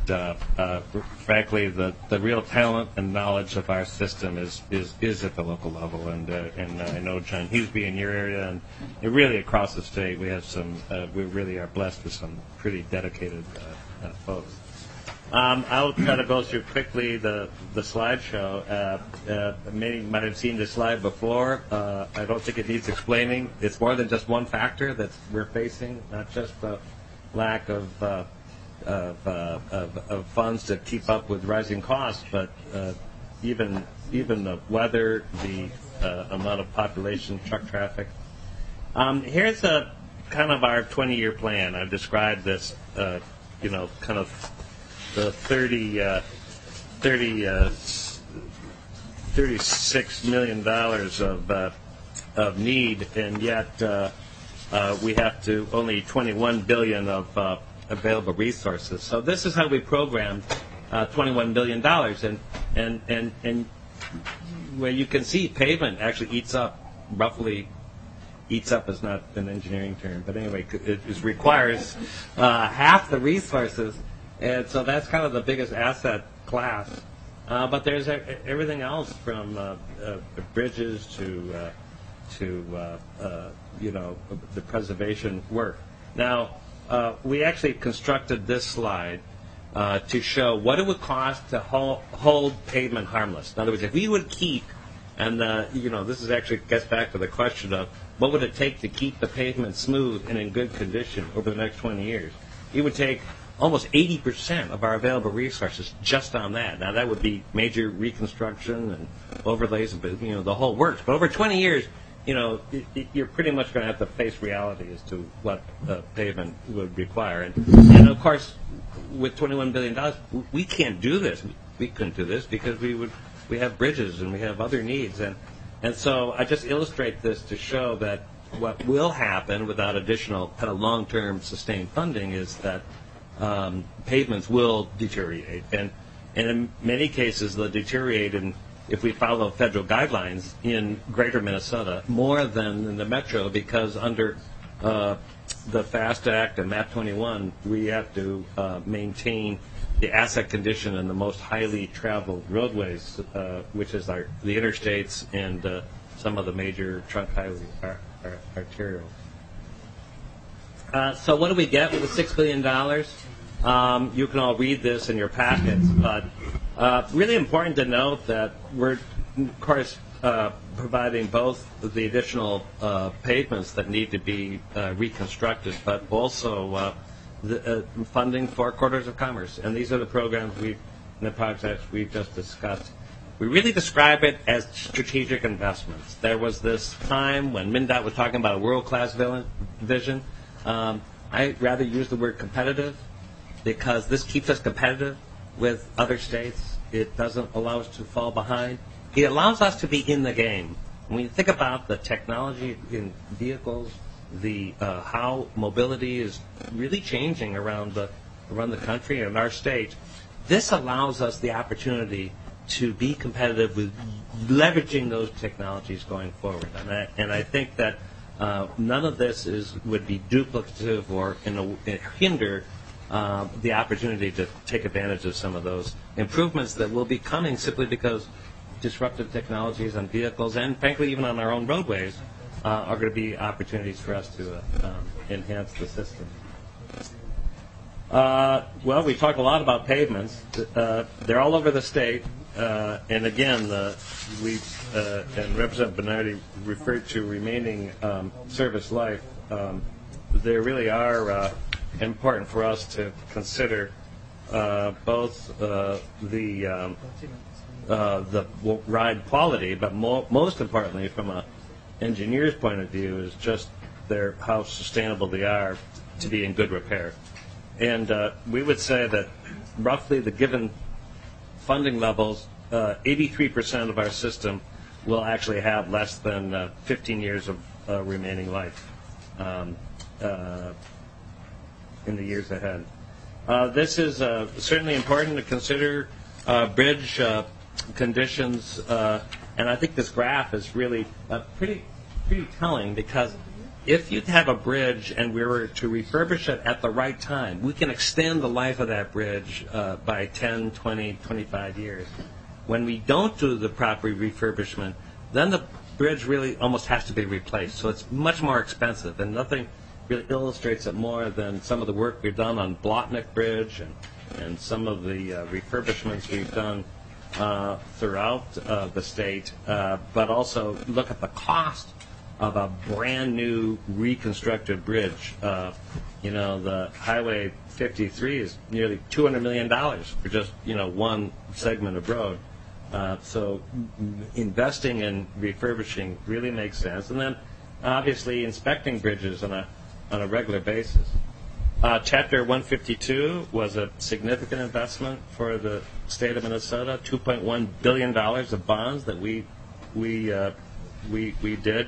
frankly, the real talent and knowledge of our system is at the local level, and I know John Hughesby in your area, and really across the state, we have we really are blessed with some pretty dedicated folks. I'll try to go through quickly the slideshow. Many might have seen this slide before. I don't think it needs explaining. It's more than just one factor that we're facing, not just the lack of funds to keep up with rising costs, but even the weather, the amount of population, truck traffic. Here's kind of our 20-year plan. I've described this, kind of the $36 million of need, and yet we have to only $21 billion of available resources. So this is how we programmed $21 billion, and where you can see pavement actually eats up roughly eats up is not an engineering term, but anyway, it requires half the resources, and so that's kind of the biggest asset class. But there's everything else from bridges to the preservation work. Now, we actually constructed this slide to show what it would cost to hold pavement harmless. In other words, if we would keep, and this is actually gets back to the question of what would it take to keep the pavement smooth and in good condition over the next 20 years? It would take almost 80% of our available resources just on that. Now, that would be major reconstruction and overlays, the whole works. But over 20 years, you're pretty much going to have to face reality as to what the pavement would require. And of course, with $21 billion, we can't do this. We couldn't do this because we have bridges and we have other needs. And so I just illustrate this to show that what will happen without additional kind of long-term sustained funding is that pavements will deteriorate. And in many cases, they'll deteriorate if we follow federal guidelines in greater Minnesota more than in the metro, because under the FAST Act and MAP 21, we have to maintain the asset condition in the most highly traveled roadways, which is the interstates and some of the major trunk highway arterials. So what do we get with the $6 billion? You can all read this in your packets, but really important to note that we're, of course, providing both the additional pavements that need to be reconstructed, but also the funding for corridors of commerce. And these are the programs and the projects we've just discussed. We really describe it as strategic investments. There was this time when MnDOT was talking about a world-class vision. I rather use the word competitive because this keeps us competitive with other states. It doesn't allow us to fall behind. It allows us to be in the game. When you think about the technology in vehicles, how mobility is really changing around the country and our state, this allows us the opportunity to be competitive with leveraging those technologies going forward. And I think that none of this would be duplicative or hinder the opportunity to take advantage of some of those improvements that will be coming simply because disruptive technologies on vehicles and, frankly, even on our own roadways are going to be opportunities for us to enhance the system. Well, we talked a lot about pavements. They're all over the state. And again, and Representative Bernardi referred to remaining service life. They really are important for us to consider both the ride quality, but most importantly, from an engineer's point of view, is just how sustainable they are to be in good repair. And we would say that roughly the given funding levels, 83% of our system will actually have less than 15 years of remaining life in the years ahead. This is certainly important to consider bridge conditions, and I think this graph is really pretty telling, because if you have a bridge and we were to refurbish it at the right time, we can extend the life of that bridge by 10, 20, 25 years. When we don't do the proper refurbishment, then the bridge really almost has to be replaced. So it's much more expensive, and nothing really illustrates it more than some of the work we've done on Blotnick Bridge and some of the refurbishments we've done throughout the state, but also look at the cost of a brand new reconstructed bridge. The Highway 53 is nearly $200 million for just one segment of road. So investing in refurbishing really makes sense, and then obviously inspecting bridges on a regular basis. Chapter 152 was a significant investment for the state of Minnesota. $2.1 billion of bonds that we did.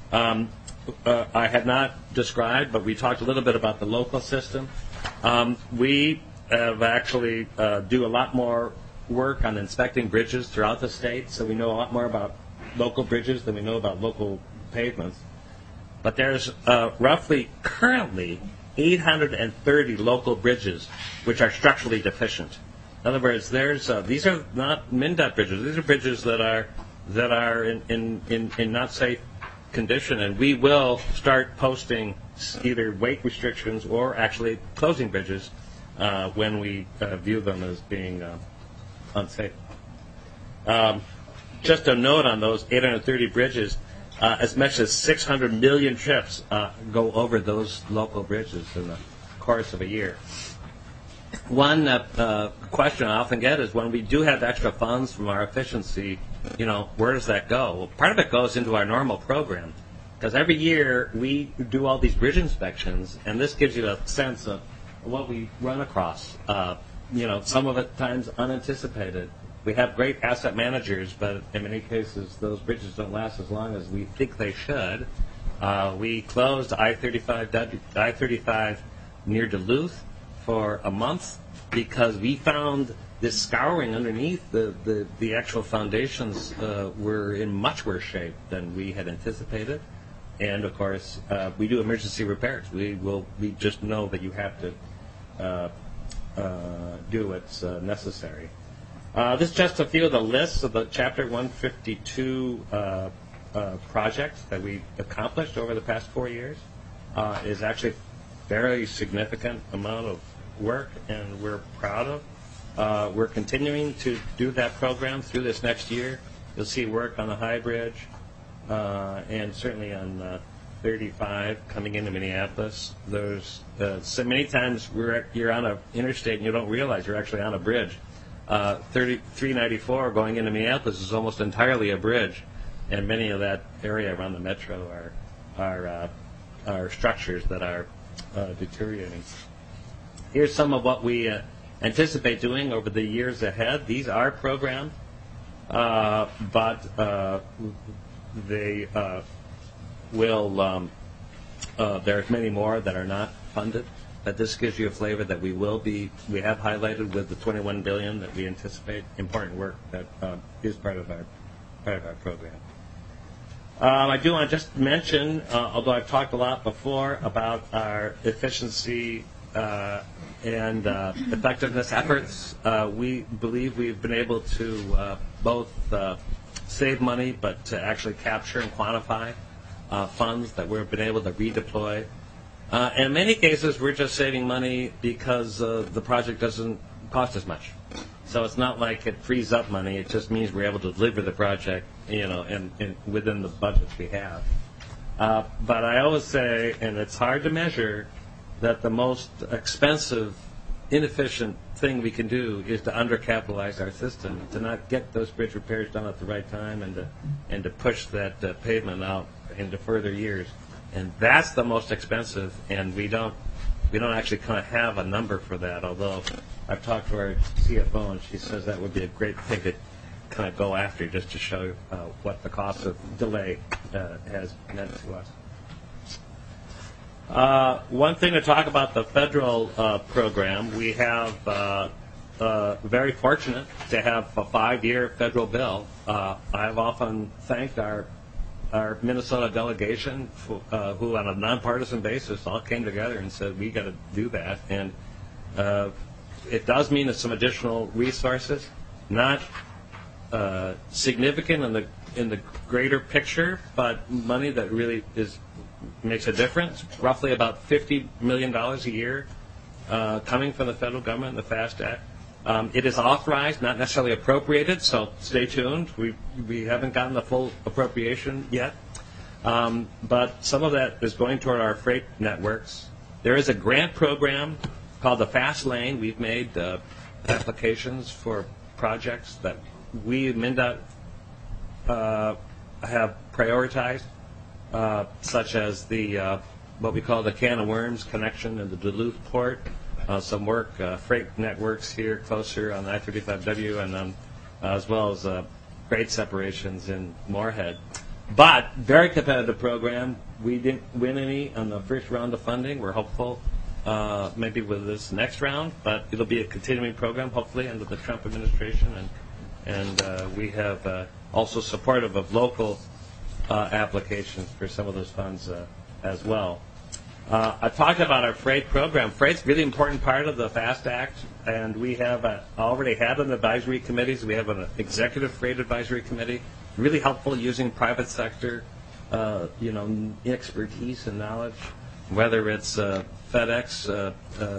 I had not described, but we talked a little bit about the local system. We have actually do a lot more work on inspecting bridges throughout the state, so we know a lot more about local bridges than we know about local pavements. But there's roughly currently 830 local bridges which are structurally deficient. In other words, these are not MnDOT bridges. These are bridges that are in not safe condition, and we will start posting either weight restrictions or actually closing bridges when we view them as being unsafe. Just a note on those 830 bridges, as much as 600 million trips go over those local bridges in the course of a year. One question I often get is when we do have extra funds from our efficiency, where does that go? Well, part of it goes into our normal program, because every year we do all these bridge inspections, and this gives you a sense of what we run across. Some of it times unanticipated. We have great asset managers, but in many cases those bridges don't last as long as we think they should. We closed I-35 near Duluth for a month because we found this scouring underneath the actual foundations were in much worse shape than we had anticipated. And of course, we do emergency repairs. We just know that you have to do what's necessary. This is just a few of the lists of the Chapter 152 projects that we accomplished over the past 4 years. Is actually fairly significant amount of work, and we're proud of. We're continuing to do that program through this next year. You'll see work on the High Bridge and certainly on 35 coming into Minneapolis. There's so many times you're on an interstate and you don't realize you're actually on a bridge. 394 going into Minneapolis is almost entirely a bridge, and many of that area around the metro are structures that are deteriorating. Here's some of what we anticipate doing over the years ahead. These are programmed, but they will. There's many more that are not funded. But this gives you a flavor that we have highlighted with the $21 billion that we anticipate important work that is part of our program. I do want to just mention, although I've talked a lot before about our efficiency and effectiveness efforts, we believe we've been able to both save money, but to actually capture and quantify funds that we've been able to redeploy. In many cases, we're just saving money because the project doesn't cost as much. So it's not like it frees up money. It just means we're able to deliver the project, and within the budgets we have. But I always say, and it's hard to measure, that the most expensive, inefficient thing we can do is to undercapitalize our system, to not get those bridge repairs done at the right time, and to push that pavement out into further years. And that's the most expensive, and we don't actually kind of have a number for that, although I've talked to our CFO, and she says that would be a great thing to kind of go after, just to show what the cost of delay has meant to us. One thing to talk about the federal program, we have very fortunate to have a 5-year federal bill. I've often thanked our Minnesota delegation, who on a nonpartisan basis all came together and said, we got to do that. And it does mean that some additional resources, not significant in the greater picture, but money that really makes a difference. Roughly about $50 million a year coming from the federal government, the FAST Act. It is authorized, not necessarily appropriated, so stay tuned. We haven't gotten the full appropriation yet. But some of that is going toward our freight networks. There is a grant program called the Fast Lane. We've made applications for projects that we, MnDOT, have prioritized, such as the what we call the Can of Worms connection in the Duluth port. Some work, freight networks here closer on I-35W, and as well as grade separations in Moorhead. But very competitive program. We didn't win any on the first round of funding. We're hopeful maybe with this next round, but it'll be a continuing program, hopefully, under the Trump administration. And we have also supportive of local applications for some of those funds as well. I talked about our freight program. Freight's a really important part of the FAST Act, and we have already had an advisory committees. We have an executive freight advisory committee. Really helpful using private sector, expertise and knowledge, whether it's FedEx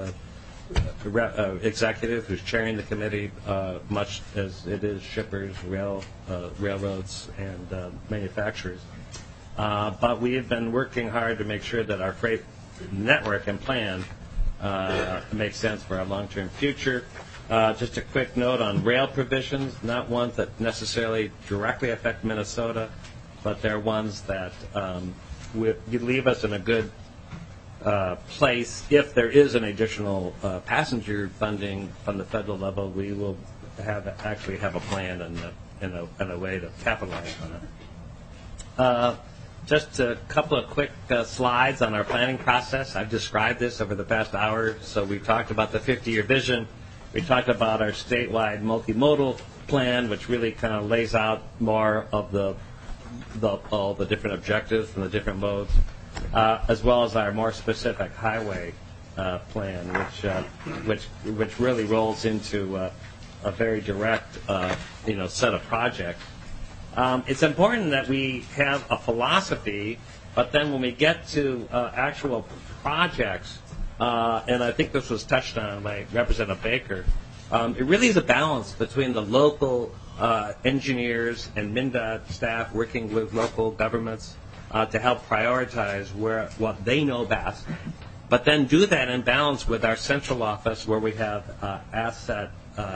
executive who's chairing the committee, much as it is shippers, railroads, and manufacturers. But we have been working hard to make sure that our freight network and plan makes sense for our long-term future. Just a quick note on rail provisions, not ones that necessarily directly affect Minnesota, but they're ones that leave us in a good place. If there is an additional passenger funding from the federal level, we will actually have a plan and a way to capitalize on it. Just a couple of quick slides on our planning process. I've described this over the past hour. So we talked about the 50-year vision. We talked about our statewide multimodal plan, which really kind of lays out more of all the different objectives and the different modes, as well as our more specific highway plan, which really rolls into a very direct set of projects. It's important that we have a philosophy, but then when we get to actual projects, and I think this was touched on by Representative Baker, it really is a balance between the local engineers and MnDOT staff working with local governments to help prioritize what they know best, but then do that in balance with our central office where we have asset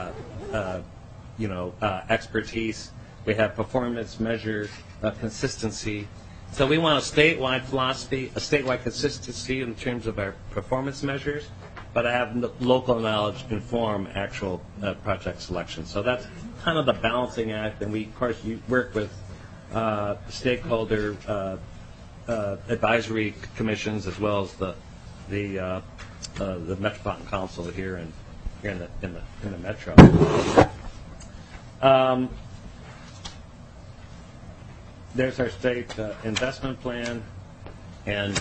expertise. We have performance measure consistency. So we want a statewide philosophy, a statewide consistency in terms of our performance measures, but I have local knowledge inform actual project selection. So that's kind of the balancing act, and we, of course, work with stakeholder advisory commissions as well as the Metropolitan Council here in the metro. There's our state investment plan, and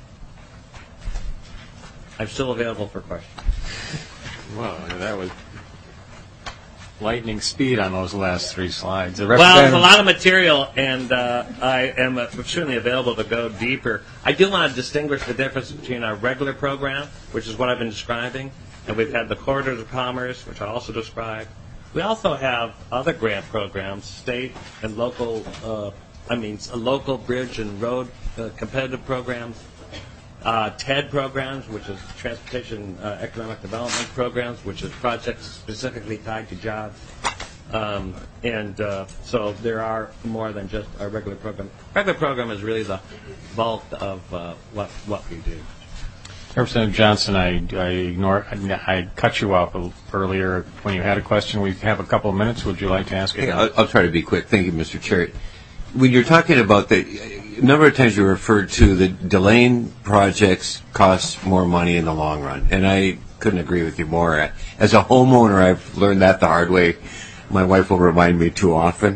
I'm still available for questions. Well, that was lightning speed on those last three slides. Well, it's a lot of material, and I am certainly available to go deeper. I do want to distinguish the difference between our regular program, which is what I've been describing, and we've had the Corridors of Commerce, which I also described. We also have other grant programs, state and local local bridge and road competitive programs, TED programs, which is Transportation Economic Development Programs, which is projects specifically tied to jobs. So there are more than just our regular program. Regular program is really the bulk of what we do. Representative Johnson, I cut you off earlier when you had a question. We have a couple of minutes. Would you like to ask it? I'll try to be quick. Thank you, Mr. Chair. When you're talking about a number of times you referred to the delaying projects costs more money in the long run, and I couldn't agree with you more. As a homeowner, I've learned that the hard way. My wife will remind me too often.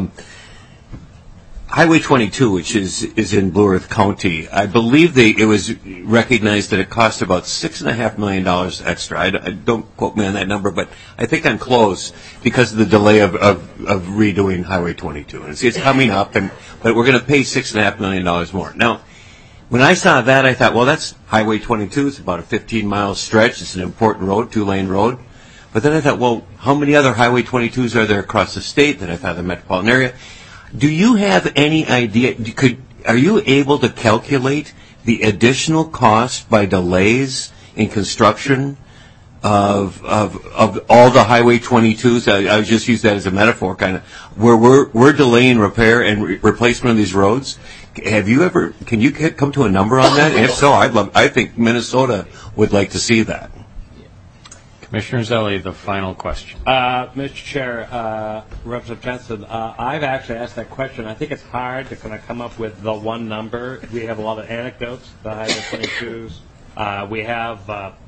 Highway 22, which is in Blue Earth County, I believe it was recognized that it cost about $6.5 million extra. I don't quote me on that number, but I think I'm close because of the delay of redoing Highway 22. And it's coming up, but we're going to pay $6.5 million more. Now, when I saw that, I thought, well, that's Highway 22. It's about a 15-mile stretch. It's an important road, two-lane road. But then I thought, well, how many other Highway 22s are there across the state? Then I thought the metropolitan area. Do you have any idea? Are you able to calculate the additional cost by delays in construction of all the Highway 22s? I just use that as a metaphor, kind of, where we're delaying repair and replacement of these roads. Have you ever? Can you come to a number on that? And if so, I think Minnesota would like to see that. Commissioner Zelli, the final question. Mr. Chair, Representative Johnson, I've actually asked that question. I think it's hard to kind of come up with the one number. We have a lot of anecdotes, the Highway 22s. We have,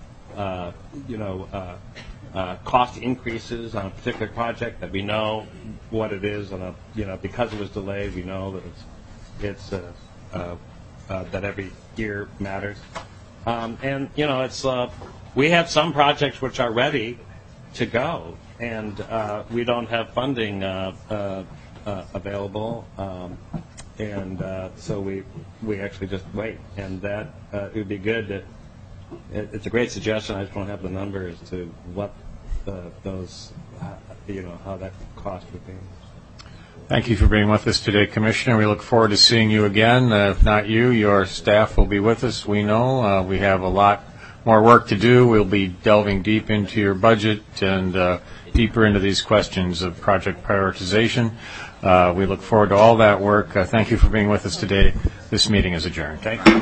cost increases on a particular project that we know what it is, because it was delayed. We know that it's that every year matters. And it's we have some projects which are ready to go, and we don't have funding available, and so we actually just wait. And that it would be good that it's a great suggestion. I just don't have the numbers to what those how that cost would be. Thank you for being with us today, Commissioner. We look forward to seeing you again. If not you, your staff will be with us. We know we have a lot more work to do. We'll be delving deep into your budget and deeper into these questions of project prioritization. We look forward to all that work. Thank you for being with us today. This meeting is adjourned. Thank you.